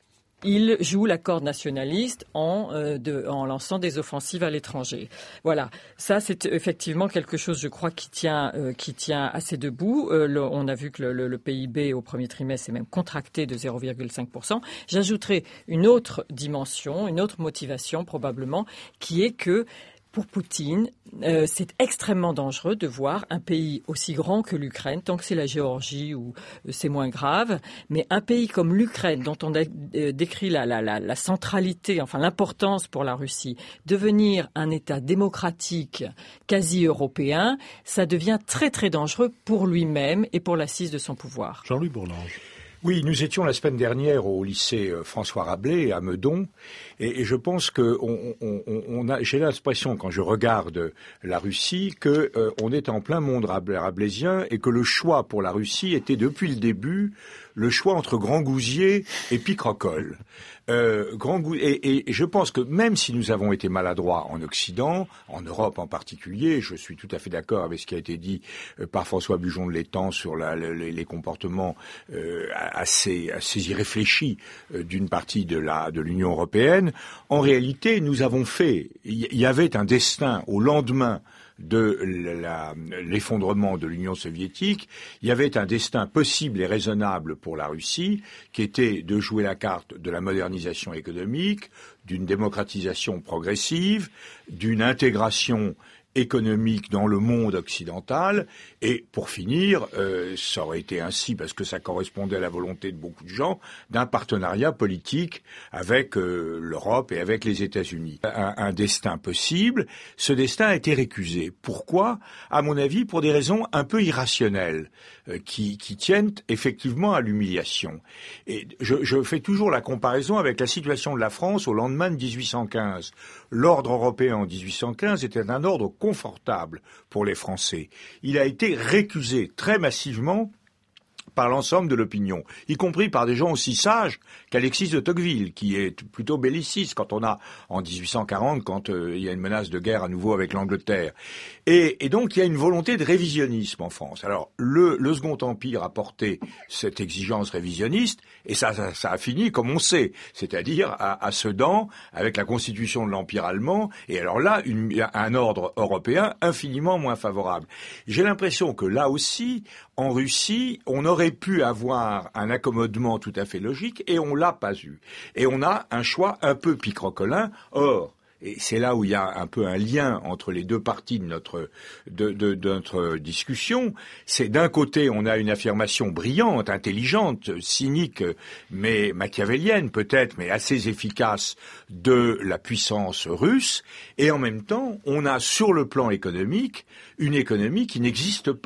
il joue la corde nationaliste en, euh, de, en lançant des offensives à l'étranger. Voilà, ça c'est effectivement quelque chose, je crois, qui tient, euh, qui tient assez debout. Euh, le, on a vu que le, le, le P I B au premier trimestre est même contracté de zéro virgule cinq pour cent. J'ajouterai une autre dimension, une autre motivation probablement, qui est que pour Poutine, euh, c'est extrêmement dangereux de voir un pays aussi grand que l'Ukraine, tant que c'est la Géorgie où euh, c'est moins grave, mais un pays comme l'Ukraine, dont on a euh, décrit la, la, la, la centralité, enfin l'importance pour la Russie, devenir un État démocratique quasi européen, ça devient très très dangereux pour lui-même et pour l'assise de son pouvoir. Jean-Louis Bourlange. Oui, nous étions la semaine dernière au lycée François Rabelais à Meudon, et, et je pense que on, on, on a, j'ai l'impression quand je regarde la Russie que euh, on est en plein monde rabelaisien et que le choix pour la Russie était depuis le début le choix entre Grand Gousier et Picrocole. Euh, Grand Gou- et, et je pense que même si nous avons été maladroits en Occident, en Europe en particulier, je suis tout à fait d'accord avec ce qui a été dit euh, par François Bujon de l'Étang sur la, les, les comportements euh, assez, assez irréfléchis euh, d'une partie de la de l'Union européenne. En réalité, nous avons fait, il y, y avait un destin au lendemain de la, l'effondrement de l'Union soviétique, il y avait un destin possible et raisonnable pour la Russie, qui était de jouer la carte de la modernisation économique, d'une démocratisation progressive, d'une intégration économique dans le monde occidental, et pour finir, euh, ça aurait été ainsi parce que ça correspondait à la volonté de beaucoup de gens, d'un partenariat politique avec euh, l'Europe et avec les États-Unis. Un, un destin possible, ce destin a été récusé. Pourquoi ? À mon avis, pour des raisons un peu irrationnelles, euh, qui, qui tiennent effectivement à l'humiliation. Et je, je fais toujours la comparaison avec la situation de la France au lendemain de dix-huit cent quinze. L'ordre européen en dix-huit cent quinze était un ordre confortable pour les Français. Il a été récusé très massivement par l'ensemble de l'opinion, y compris par des gens aussi sages qu'Alexis de Tocqueville, qui est plutôt belliciste quand on a, en dix-huit cent quarante, quand euh, il y a une menace de guerre à nouveau avec l'Angleterre. Et, et donc, il y a une volonté de révisionnisme en France. Alors, le, le Second Empire a porté cette exigence révisionniste, et ça, ça, ça a fini comme on sait, c'est-à-dire à, à Sedan, avec la constitution de l'Empire allemand, et alors là, une, un ordre européen infiniment moins favorable. J'ai l'impression que là aussi, en Russie, on aurait pu avoir un accommodement tout à fait logique et on l'a pas eu. Et on a un choix un peu picrocolin. Or, et c'est là où il y a un peu un lien entre les deux parties de notre de, de, de notre discussion, c'est d'un côté on a une affirmation brillante, intelligente, cynique, mais machiavélienne peut-être, mais assez efficace de la puissance russe, et en même temps on a sur le plan économique une économie qui n'existe pas.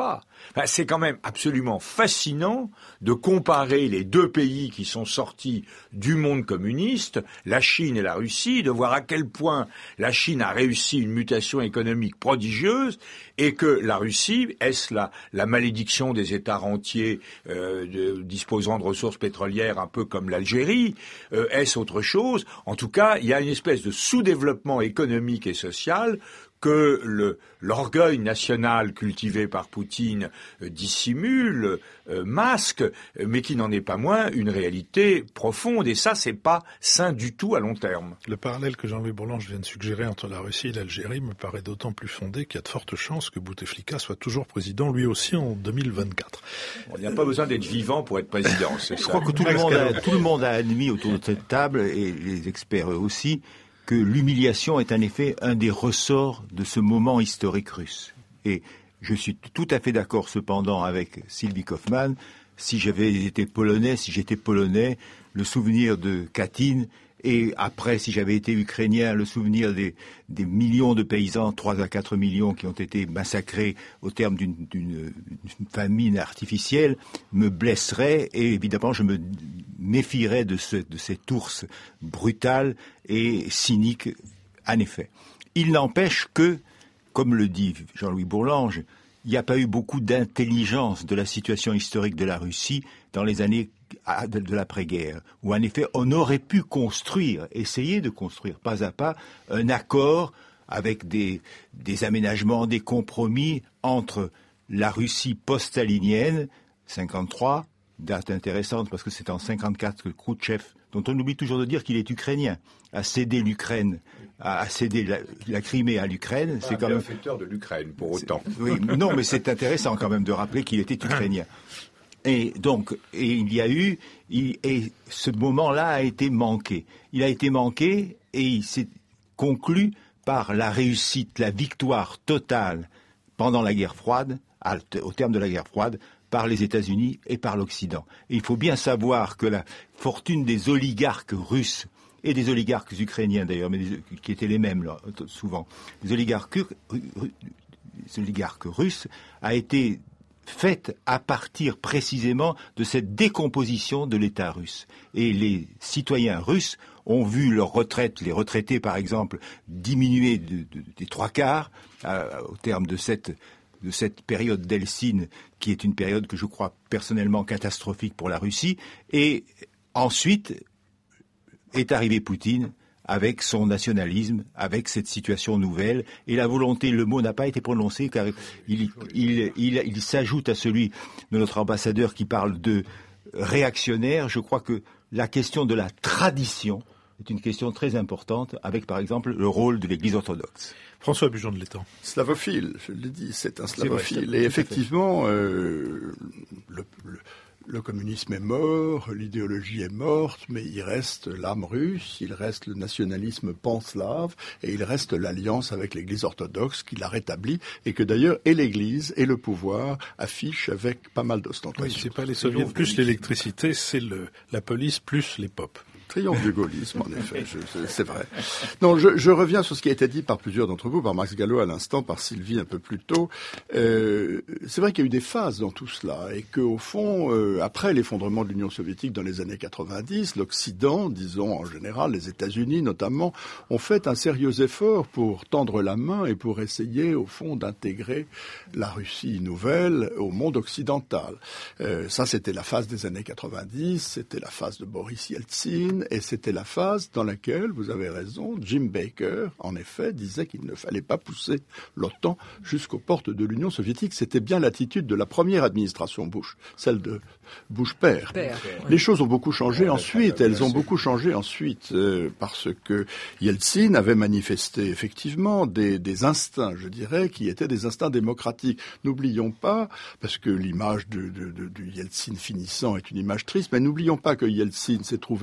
Enfin, c'est quand même absolument fascinant de comparer les deux pays qui sont sortis du monde communiste, la Chine et la Russie, de voir à quel point la Chine a réussi une mutation économique prodigieuse et que la Russie, est-ce la, la malédiction des États rentiers euh, de, disposant de ressources pétrolières un peu comme l'Algérie, euh, est-ce autre chose? En tout cas, il y a une espèce de sous-développement économique et social que le, l'orgueil national cultivé par Poutine euh, dissimule, euh, masque, euh, mais qui n'en est pas moins une réalité profonde. Et ça, c'est pas sain du tout à long terme. Le parallèle que Jean-Louis Bourlange vient de suggérer entre la Russie et l'Algérie me paraît d'autant plus fondé qu'il y a de fortes chances que Bouteflika soit toujours président, lui aussi, en deux mille vingt-quatre. Il n'y a pas besoin d'être vivant pour être président, c'est Je ça. crois que tout le, monde a, tout le monde a admis autour de cette table, et les experts eux aussi, que l'humiliation est en effet un des ressorts de ce moment historique russe. Et je suis tout à fait d'accord cependant avec Sylvie Kaufmann. Si j'avais été polonais, si j'étais polonais, le souvenir de Katyn, et après, si j'avais été ukrainien, le souvenir des, des millions de paysans, trois à quatre millions qui ont été massacrés au terme d'une, d'une, d'une famine artificielle, me blesserait, et évidemment je me méfierais de, ce, de cet ours brutal et cynique, en effet. Il n'empêche que, comme le dit Jean-Louis Bourlange, il n'y a pas eu beaucoup d'intelligence de la situation historique de la Russie dans les années de l'après-guerre, où en effet on aurait pu construire, essayer de construire pas à pas un accord avec des, des aménagements, des compromis entre la Russie post-stalinienne, cinquante-trois, date intéressante parce que c'est en cinquante-quatre que Khrouchtchev, dont on oublie toujours de dire qu'il est ukrainien, a cédé l'Ukraine, a, a cédé la, la Crimée à l'Ukraine. Pas c'est un quand même bienfaiteur de l'Ukraine pour autant. Oui, non, mais c'est intéressant quand même de rappeler qu'il était ukrainien. Et donc, et il y a eu, il, et ce moment-là a été manqué. Il a été manqué et il s'est conclu par la réussite, la victoire totale pendant la guerre froide, à, au terme de la guerre froide, par les États-Unis et par l'Occident. Et il faut bien savoir que la fortune des oligarques russes et des oligarques ukrainiens d'ailleurs, mais des, qui étaient les mêmes là, souvent, des oligarques, des oligarques russes, a été faite à partir précisément de cette décomposition de l'État russe. Et les citoyens russes ont vu leur retraite, les retraités par exemple, diminuer de, de, des trois quarts euh, au terme de cette, de cette période d'Helsinki, qui est une période que je crois personnellement catastrophique pour la Russie. Et ensuite est arrivé Poutine avec son nationalisme, avec cette situation nouvelle, et la volonté, le mot n'a pas été prononcé, car il, il, il, il s'ajoute à celui de notre ambassadeur qui parle de réactionnaire. Je crois que la question de la tradition est une question très importante, avec par exemple le rôle de l'Église orthodoxe. François Bujon de l'Étang. Slavophile, je l'ai dit, c'est un slavophile. C'est vrai, et effectivement, euh, le, le Le communisme est mort, l'idéologie est morte, mais il reste l'âme russe, il reste le nationalisme panslave, et il reste l'alliance avec l'Église orthodoxe qui l'a rétabli, et que d'ailleurs et l'Église et le pouvoir affichent avec pas mal d'ostentation. Oui, c'est pas les soviets plus l'électricité, c'est le, la police plus les pop. Triomphe du gaullisme, en effet, je, je, c'est vrai. Non, je, je reviens sur ce qui a été dit par plusieurs d'entre vous, par Max Gallo à l'instant, par Sylvie un peu plus tôt. Euh, c'est vrai qu'il y a eu des phases dans tout cela, et qu'au fond, euh, après l'effondrement de l'Union soviétique dans les années quatre-vingt-dix, l'Occident, disons en général, les États-Unis notamment, ont fait un sérieux effort pour tendre la main et pour essayer, au fond, d'intégrer la Russie nouvelle au monde occidental. Euh, ça, c'était la phase des années quatre-vingt-dix, c'était la phase de Boris Yeltsin, et c'était la phase dans laquelle, vous avez raison, Jim Baker, en effet, disait qu'il ne fallait pas pousser l'OTAN jusqu'aux portes de l'Union soviétique. C'était bien l'attitude de la première administration Bush, celle de Bush père. père Les choses ont beaucoup changé ensuite, elles ont beaucoup changé ensuite, euh, parce que Yeltsin avait manifesté effectivement des, des instincts, je dirais, qui étaient des instincts démocratiques. N'oublions pas, parce que l'image de, de, de, de Yeltsin finissant est une image triste, mais n'oublions pas que Yeltsin s'est trouvé à plusieurs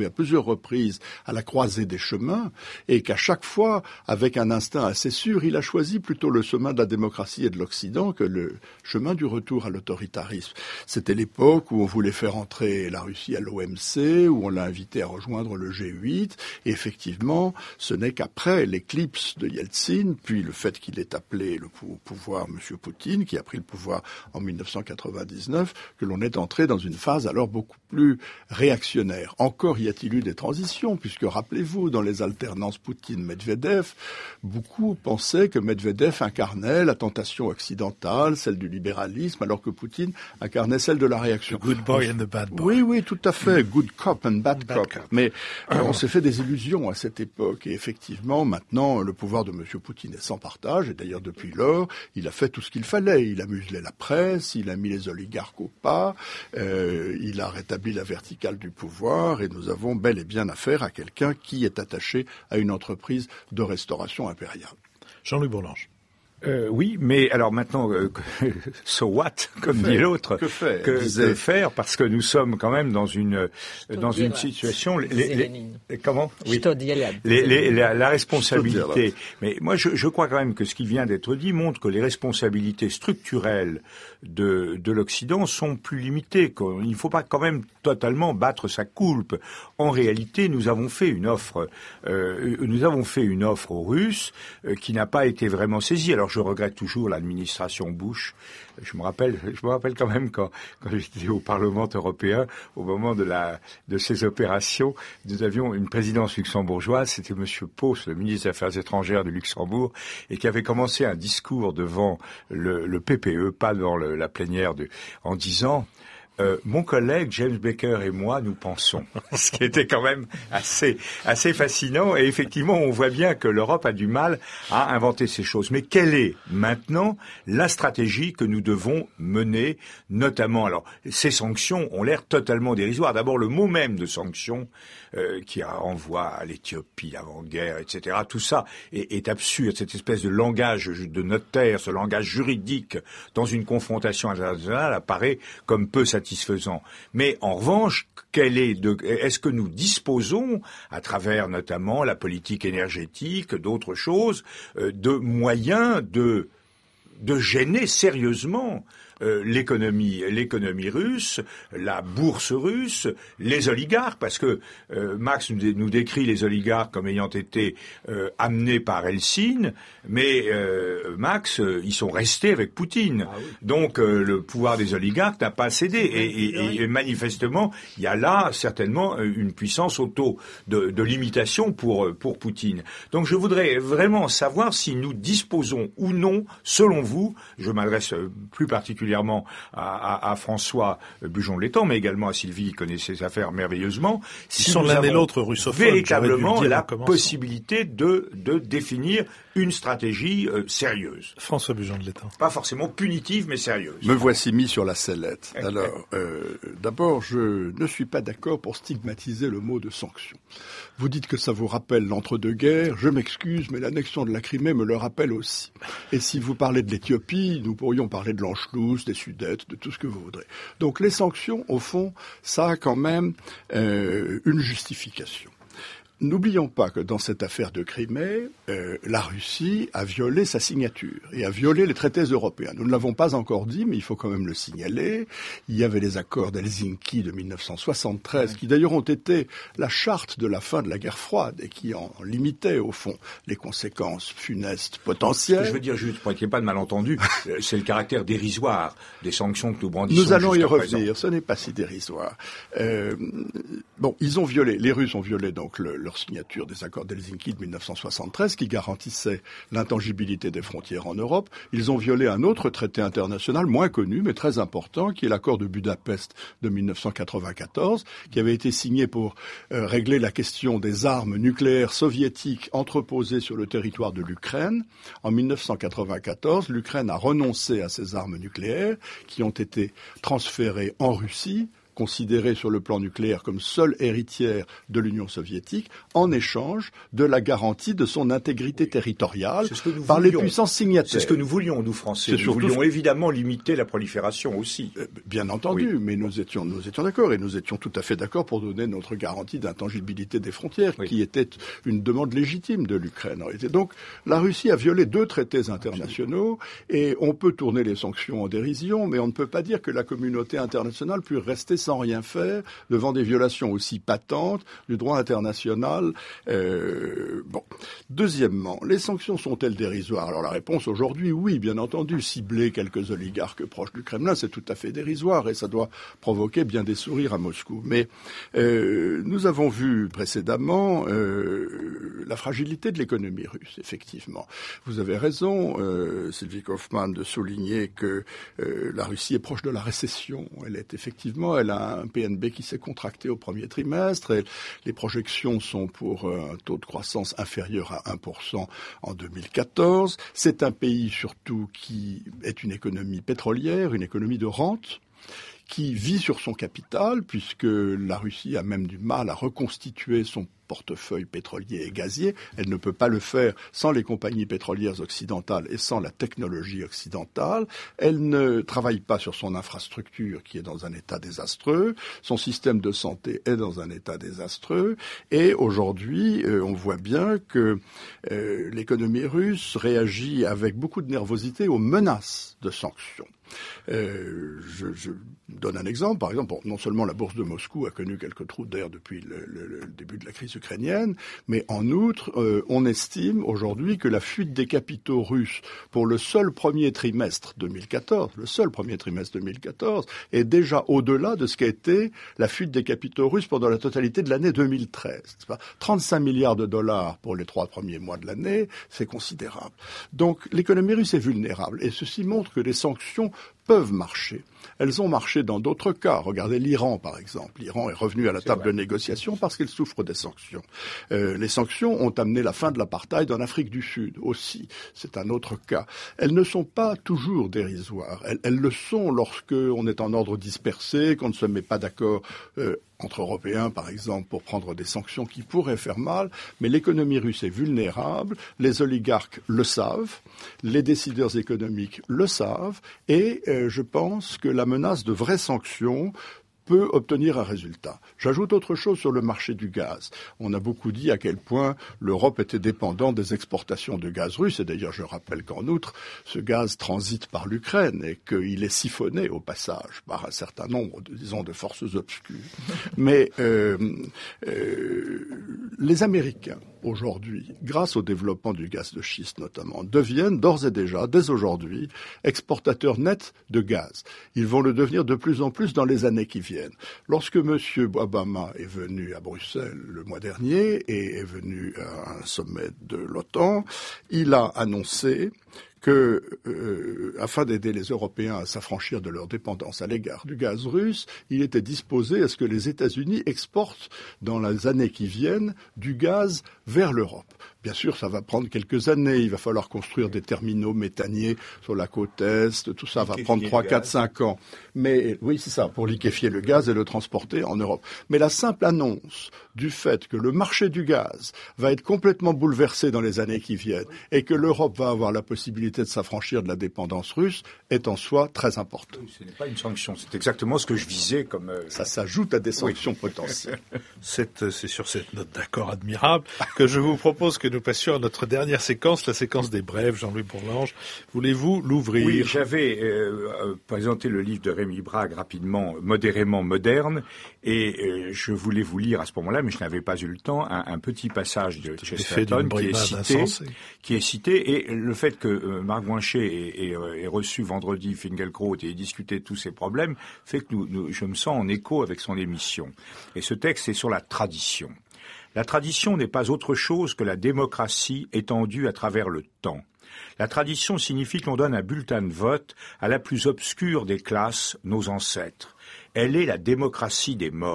reprises à la croisée des chemins et qu'à chaque fois, avec un instinct assez sûr, il a choisi plutôt le chemin de la démocratie et de l'Occident que le chemin du retour à l'autoritarisme. C'était l'époque où on voulait faire entrer la Russie à l'O M C, où on l'a invité à rejoindre le G huit. Et effectivement, ce n'est qu'après l'éclipse de Yeltsin, puis le fait qu'il ait appelé le pouvoir M. Poutine, qui a pris le pouvoir en mille neuf cent quatre-vingt-dix-neuf, que l'on est entré dans une phase alors beaucoup plus réactionnaire. Encore y a-t-il eu des transitions, puisque rappelez-vous, dans les alternances Poutine-Medvedev, beaucoup pensaient que Medvedev incarnait la tentation occidentale, celle du libéralisme, alors que Poutine incarnait celle de la réaction. The good boy and the bad boy. Oui, oui, tout à fait. Good cop and bad, bad cop. cop. Mais euh, on s'est fait des illusions à cette époque. Et effectivement, maintenant, le pouvoir de M. Poutine est sans partage. Et d'ailleurs, depuis lors, il a fait tout ce qu'il fallait. Il a muselé la presse, il a mis les oligarques au pas, euh, il a rétabli la verticale du pouvoir. Et nous avons bel et bien affaire à quelqu'un qui est attaché à une entreprise de restauration impériale. Jean-Louis Bourlange. Euh, oui, mais alors maintenant, euh, so what, comme dit l'autre, que faire, que, disait... que faire, parce que nous sommes quand même dans une dans une situation. Les, les, les, comment oui. les, les, la, la responsabilité. Mais moi, je, je crois quand même que ce qui vient d'être dit montre que les responsabilités structurelles de de l'Occident sont plus limitées. Il ne faut pas quand même totalement battre sa coulpe. En réalité, nous avons fait une offre, euh, nous avons fait une offre aux Russes euh, qui n'a pas été vraiment saisie. Alors je regrette toujours l'administration Bush. Je me rappelle, je me rappelle quand même quand, quand j'étais au Parlement européen, au moment de la de ces opérations, nous avions une présidence luxembourgeoise. C'était Monsieur Pauce, le ministre des Affaires étrangères de Luxembourg, et qui avait commencé un discours devant le, le P P E, pas devant le, la plénière, de, en disant. Euh, mon collègue James Baker et moi, nous pensons, ce qui était quand même assez assez fascinant. Et effectivement, on voit bien que l'Europe a du mal à inventer ces choses. Mais quelle est maintenant la stratégie que nous devons mener, notamment, alors, ces sanctions ont l'air totalement dérisoires. D'abord, le mot même de sanctions, euh, qui renvoie à l'Éthiopie, l'avant-guerre, et cetera. Tout ça est, est absurde. Cette espèce de langage de notaire, ce langage juridique dans une confrontation internationale apparaît comme peu satisfaisant. Satisfaisant. Mais en revanche, quel est de, est-ce que nous disposons, à travers notamment la politique énergétique, d'autres choses, euh, de moyens de de gêner sérieusement euh, l'économie, l'économie russe, la bourse russe, les oligarques, parce que euh, Marx nous, dé, nous décrit les oligarques comme ayant été euh, amenés par Helsinki, mais euh, Marx, euh, ils sont restés avec Poutine. Ah oui. Donc euh, le pouvoir des oligarques n'a pas cédé. Et, et, et, et manifestement, il y a là certainement une puissance auto de, de limitation pour pour Poutine. Donc je voudrais vraiment savoir si nous disposons ou non, selon vous, je m'adresse plus particulièrement à, à, à François Bujon-Letang, mais également à Sylvie, qui connaît ses affaires merveilleusement. Ils si sont l'un et l'autre russophones. Véritablement la possibilité de, de définir une stratégie euh, sérieuse. François Bujon-Letang. Pas forcément punitive, mais sérieuse. Me voici mis sur la sellette. Alors, euh, d'abord, je ne suis pas d'accord pour stigmatiser le mot de sanction. Vous dites que ça vous rappelle l'entre-deux-guerres. Je m'excuse, mais l'annexion de la Crimée me le rappelle aussi. Et si vous parlez de l'Éthiopie, nous pourrions parler de l'Anschluss, des Sudètes, de tout ce que vous voudrez. Donc les sanctions, au fond, ça a quand même euh, une justification. N'oublions pas que dans cette affaire de Crimée, euh, la Russie a violé sa signature et a violé les traités européens. Nous ne l'avons pas encore dit, mais il faut quand même le signaler. Il y avait les accords d'Helsinki de mille neuf cent soixante-treize, qui d'ailleurs ont été la charte de la fin de la guerre froide et qui en limitaient, au fond, les conséquences funestes potentielles. Ce que je veux dire juste, pour qu'il n'y ait pas de malentendu, c'est le caractère dérisoire des sanctions que nous brandissons. Nous allons y revenir, présent. Ce n'est pas si dérisoire. Euh, bon, ils ont violé, les Russes ont violé donc le, le leur signature des accords d'Helsinki de mille neuf cent soixante-treize qui garantissaient l'intangibilité des frontières en Europe. Ils ont violé un autre traité international moins connu mais très important qui est l'accord de Budapest de mille neuf cent quatre-vingt-quatorze qui avait été signé pour euh, régler la question des armes nucléaires soviétiques entreposées sur le territoire de l'Ukraine. En mille neuf cent quatre-vingt-quatorze, l'Ukraine a renoncé à ces armes nucléaires qui ont été transférées en Russie considérée sur le plan nucléaire comme seule héritière de l'Union soviétique, en échange de la garantie de son intégrité oui. territoriale par voulions. les puissances signataires. C'est ce que nous voulions, nous Français. C'est nous voulions évidemment limiter la prolifération aussi. Bien entendu, oui. mais nous étions, nous étions d'accord, et nous étions tout à fait d'accord pour donner notre garantie d'intangibilité des frontières, oui. qui était une demande légitime de l'Ukraine. Donc, la Russie a violé deux traités internationaux, et on peut tourner les sanctions en dérision, mais on ne peut pas dire que la communauté internationale puisse rester sans rien faire devant des violations aussi patentes du droit international. Euh, bon. Deuxièmement, les sanctions sont-elles dérisoires? Alors la réponse aujourd'hui, oui, bien entendu. Cibler quelques oligarques proches du Kremlin, c'est tout à fait dérisoire et ça doit provoquer bien des sourires à Moscou. Mais euh, nous avons vu précédemment euh, la fragilité de l'économie russe, effectivement. Vous avez raison, euh, Sylvie Kaufmann, de souligner que euh, la Russie est proche de la récession. Elle est effectivement, elle a un P N B qui s'est contracté au premier trimestre. Et les projections sont pour un taux de croissance inférieur à un pour cent en deux mille quatorze. C'est un pays surtout qui est une économie pétrolière, une économie de rente, qui vit sur son capital, puisque la Russie a même du mal à reconstituer son portefeuille pétrolier et gazier. Elle ne peut pas le faire sans les compagnies pétrolières occidentales et sans la technologie occidentale. Elle ne travaille pas sur son infrastructure qui est dans un état désastreux. Son système de santé est dans un état désastreux. Et aujourd'hui, euh, on voit bien que euh, l'économie russe réagit avec beaucoup de nervosité aux menaces de sanctions. Euh, je, je donne un exemple. Par exemple, bon, non seulement la bourse de Moscou a connu quelques trous d'air depuis le, le, le début de la crise ukrainienne, mais en outre, euh, on estime aujourd'hui que la fuite des capitaux russes pour le seul premier trimestre deux mille quatorze, le seul premier trimestre deux mille quatorze, est déjà au-delà de ce qu'a été la fuite des capitaux russes pendant la totalité de l'année deux mille treize. C'est pas trente-cinq milliards de dollars pour les trois premiers mois de l'année, c'est considérable. Donc l'économie russe est vulnérable, et ceci montre que les sanctions peuvent marcher. Elles ont marché dans d'autres cas. Regardez l'Iran, par exemple. L'Iran est revenu à la table de négociation parce qu'il souffre des sanctions. Euh, les sanctions ont amené la fin de l'apartheid en Afrique du Sud aussi. C'est un autre cas. Elles ne sont pas toujours dérisoires. Elles, elles le sont lorsque on est en ordre dispersé, qu'on ne se met pas d'accord euh, entre Européens, par exemple, pour prendre des sanctions qui pourraient faire mal. Mais l'économie russe est vulnérable. Les oligarques le savent. Les décideurs économiques le savent. Et euh, je pense que la menace de vraies sanctions peut obtenir un résultat. J'ajoute autre chose sur le marché du gaz. On a beaucoup dit à quel point l'Europe était dépendante des exportations de gaz russe. Et d'ailleurs, je rappelle qu'en outre, ce gaz transite par l'Ukraine et qu'il est siphonné au passage par un certain nombre, de, disons, de forces obscures. Mais euh, euh, les Américains, aujourd'hui, grâce au développement du gaz de schiste notamment, deviennent d'ores et déjà, dès aujourd'hui, exportateurs nets de gaz. Ils vont le devenir de plus en plus dans les années qui viennent. Lorsque M. Obama est venu à Bruxelles le mois dernier et est venu à un sommet de l'OTAN, il a annoncé que, euh, afin d'aider les Européens à s'affranchir de leur dépendance à l'égard du gaz russe, il était disposé à ce que les États-Unis exportent, dans les années qui viennent, du gaz vers l'Europe. Bien sûr, ça va prendre quelques années. Il va falloir construire des terminaux méthaniers sur la côte Est. Tout ça va prendre trois, quatre, cinq ans. Mais oui, c'est ça, pour liquéfier le gaz et le transporter en Europe. Mais la simple annonce du fait que le marché du gaz va être complètement bouleversé dans les années qui viennent et que l'Europe va avoir la possibilité de s'affranchir de la dépendance russe est en soi très importante. Ce n'est pas une sanction. C'est exactement ce que je visais comme... Euh... Ça s'ajoute à des sanctions oui. potentielles. C'est, c'est sur cette note d'accord admirable que je vous propose que nous passions à notre dernière séquence, la séquence des brèves. Jean-Louis Bourlange, voulez-vous l'ouvrir? Oui, j'avais euh, présenté le livre de Rémi Brague rapidement, modérément moderne, et euh, je voulais vous lire à ce moment-là, mais je n'avais pas eu le temps, un, un petit passage de Chesterton qui est cité, qui est cité, et le fait que euh, Marc Voinchet ait, ait, ait reçu vendredi Finkielkraut et ait discuté de tous ces problèmes fait que nous, nous, je me sens en écho avec son émission. Et ce texte est sur la tradition. La tradition n'est pas autre chose que la démocratie étendue à travers le temps. La tradition signifie que l'on donne un bulletin de vote à la plus obscure des classes, nos ancêtres. Elle est la démocratie des morts.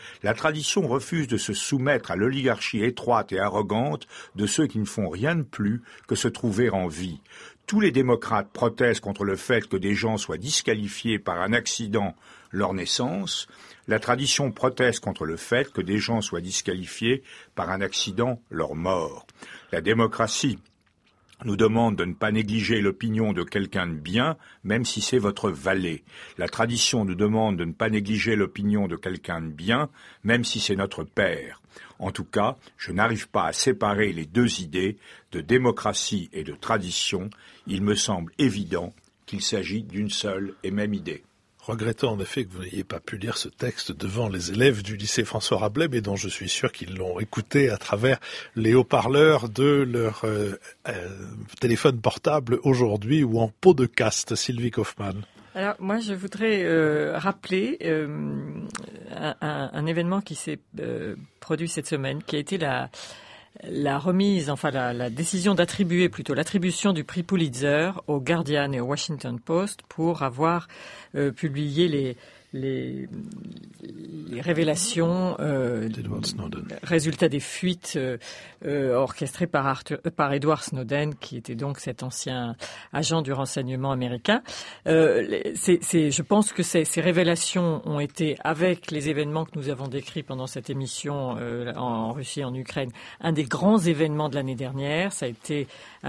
La tradition refuse de se soumettre à l'oligarchie étroite et arrogante de ceux qui ne font rien de plus que se trouver en vie. Tous les démocrates protestent contre le fait que des gens soient disqualifiés par un accident leur naissance. La tradition proteste contre le fait que des gens soient disqualifiés par un accident leur mort. La démocratie nous demande de ne pas négliger l'opinion de quelqu'un de bien, même si c'est votre valet. La tradition nous demande de ne pas négliger l'opinion de quelqu'un de bien, même si c'est notre père. En tout cas, je n'arrive pas à séparer les deux idées de démocratie et de tradition. Il me semble évident qu'il s'agit d'une seule et même idée. Regrettant en effet que vous n'ayez pas pu lire ce texte devant les élèves du lycée François Rabelais, mais dont je suis sûr qu'ils l'ont écouté à travers les haut-parleurs de leur euh, euh, téléphone portable aujourd'hui ou en pot de caste. Sylvie Kaufmann. Alors moi je voudrais euh, rappeler euh, un, un, un événement qui s'est euh, produit cette semaine, qui a été la la remise, enfin la, la décision d'attribuer, plutôt l'attribution du prix Pulitzer au Guardian et au Washington Post pour avoir euh, publié les les, les révélations, euh, résultats des fuites euh, euh, orchestrées par, Arthur, euh, par Edward Snowden, qui était donc cet ancien agent du renseignement américain. Euh, c'est, c'est, je pense que ces, ces révélations ont été, avec les événements que nous avons décrits pendant cette émission euh, en, en Russie et en Ukraine, un des grands événements de l'année dernière. Ça a été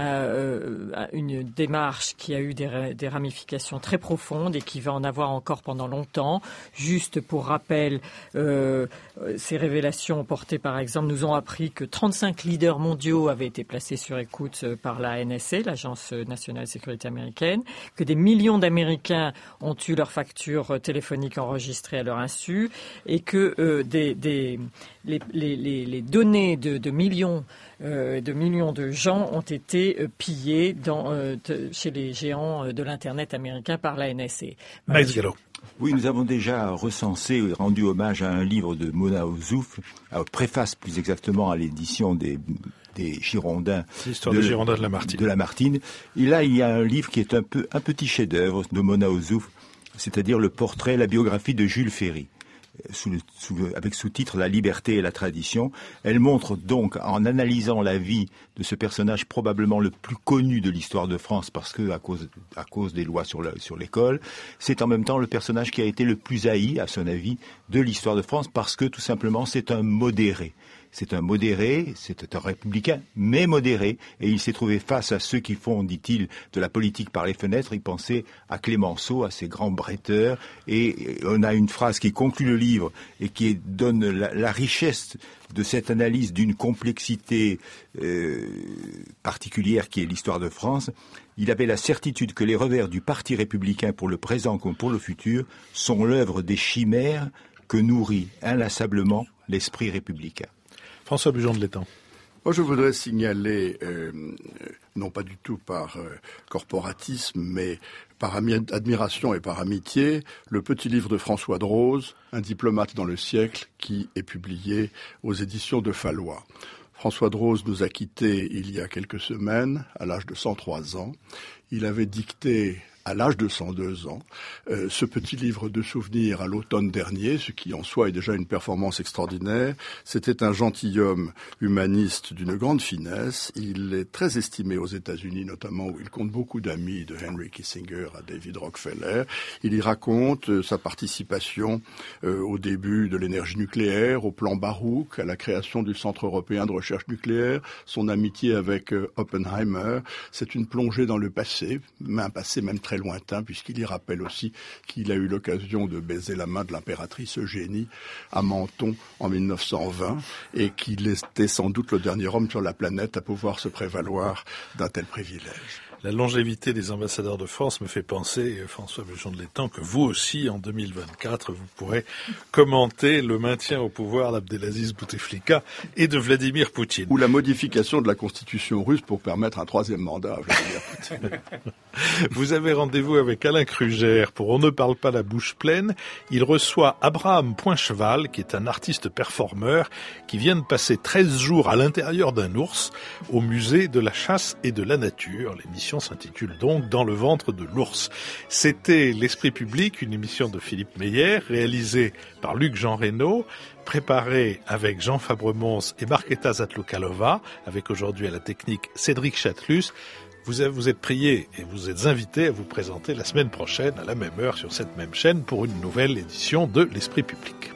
euh, une démarche qui a eu des, des ramifications très profondes et qui va en avoir encore pendant longtemps. Juste pour rappel, euh, ces révélations portées par exemple nous ont appris que trente-cinq leaders mondiaux avaient été placés sur écoute par la N S A, l'Agence nationale de sécurité américaine, que des millions d'Américains ont eu leurs factures téléphoniques enregistrées à leur insu et que euh, des, des, les, les, les, les données de, de millions Euh, de millions de gens ont été euh, pillés dans, euh, de, chez les géants de l'Internet américain par la N S A. Max Gallo. Oui, nous avons déjà recensé et rendu hommage à un livre de Mona Ozouf, à préface plus exactement à l'édition des, des Girondins. L'histoire de, des Girondins de Lamartine. De Lamartine. Et là, il y a un livre qui est un peu un petit chef-d'œuvre de Mona Ozouf, c'est-à-dire le portrait, la biographie de Jules Ferry. Sous le, sous, avec sous-titre « La liberté et la tradition ». Elle montre donc, en analysant la vie de ce personnage probablement le plus connu de l'histoire de France, parce que à cause, à cause des lois sur, la, sur l'école, c'est en même temps le personnage qui a été le plus haï, à son avis, de l'histoire de France, parce que tout simplement c'est un modéré. C'est un modéré, c'est un républicain, mais modéré, et il s'est trouvé face à ceux qui font, dit-il, de la politique par les fenêtres. Il pensait à Clémenceau, à ces grands bretteurs, et on a une phrase qui conclut le livre et qui donne la, la richesse de cette analyse d'une complexité euh, particulière qui est l'histoire de France. Il avait la certitude que les revers du Parti républicain pour le présent comme pour le futur sont l'œuvre des chimères que nourrit inlassablement l'esprit républicain. François Bujon de l'Étang. Moi, je voudrais signaler, euh, non pas du tout par euh, corporatisme, mais par ami- admiration et par amitié, le petit livre de François Droz, Un diplomate dans le siècle, qui est publié aux éditions de Fallois. François Droz nous a quittés il y a quelques semaines, à l'âge de cent trois ans. Il avait dicté à l'âge de cent deux ans, euh, ce petit livre de souvenirs à l'automne dernier, ce qui en soi est déjà une performance extraordinaire. C'était un gentilhomme humaniste d'une grande finesse. Il est très estimé aux États-Unis, notamment où il compte beaucoup d'amis, de Henry Kissinger à David Rockefeller. Il y raconte euh, sa participation euh, au début de l'énergie nucléaire, au plan Baruch, à la création du Centre européen de recherche nucléaire, son amitié avec euh, Oppenheimer. C'est une plongée dans le passé, mais un passé même très lointain, puisqu'il y rappelle aussi qu'il a eu l'occasion de baiser la main de l'impératrice Eugénie à Menton en mille neuf cent vingt, et qu'il était sans doute le dernier homme sur la planète à pouvoir se prévaloir d'un tel privilège. La longévité des ambassadeurs de France me fait penser, François Bujon de l'Étang, que vous aussi, en deux mille vingt-quatre, vous pourrez commenter le maintien au pouvoir d'Abdelaziz Bouteflika et de Vladimir Poutine. Ou la modification de la constitution russe pour permettre un troisième mandat à Vladimir Poutine. Vous avez rendez-vous avec Alain Krugère pour On ne parle pas la bouche pleine. Il reçoit Abraham Poincheval, qui est un artiste performeur, qui vient de passer treize jours à l'intérieur d'un ours au musée de la chasse et de la nature. L'émission l'émission s'intitule donc « Dans le ventre de l'ours ». C'était L'Esprit public, une émission de Philippe Meyer, réalisée par Luc-Jean Reynaud, préparée avec Jean Fabremons et Markéta Zatloukalova, avec aujourd'hui à la technique Cédric Chatelus. Vous, avez, vous êtes priés et vous êtes invités à vous présenter la semaine prochaine à la même heure sur cette même chaîne pour une nouvelle édition de L'Esprit public.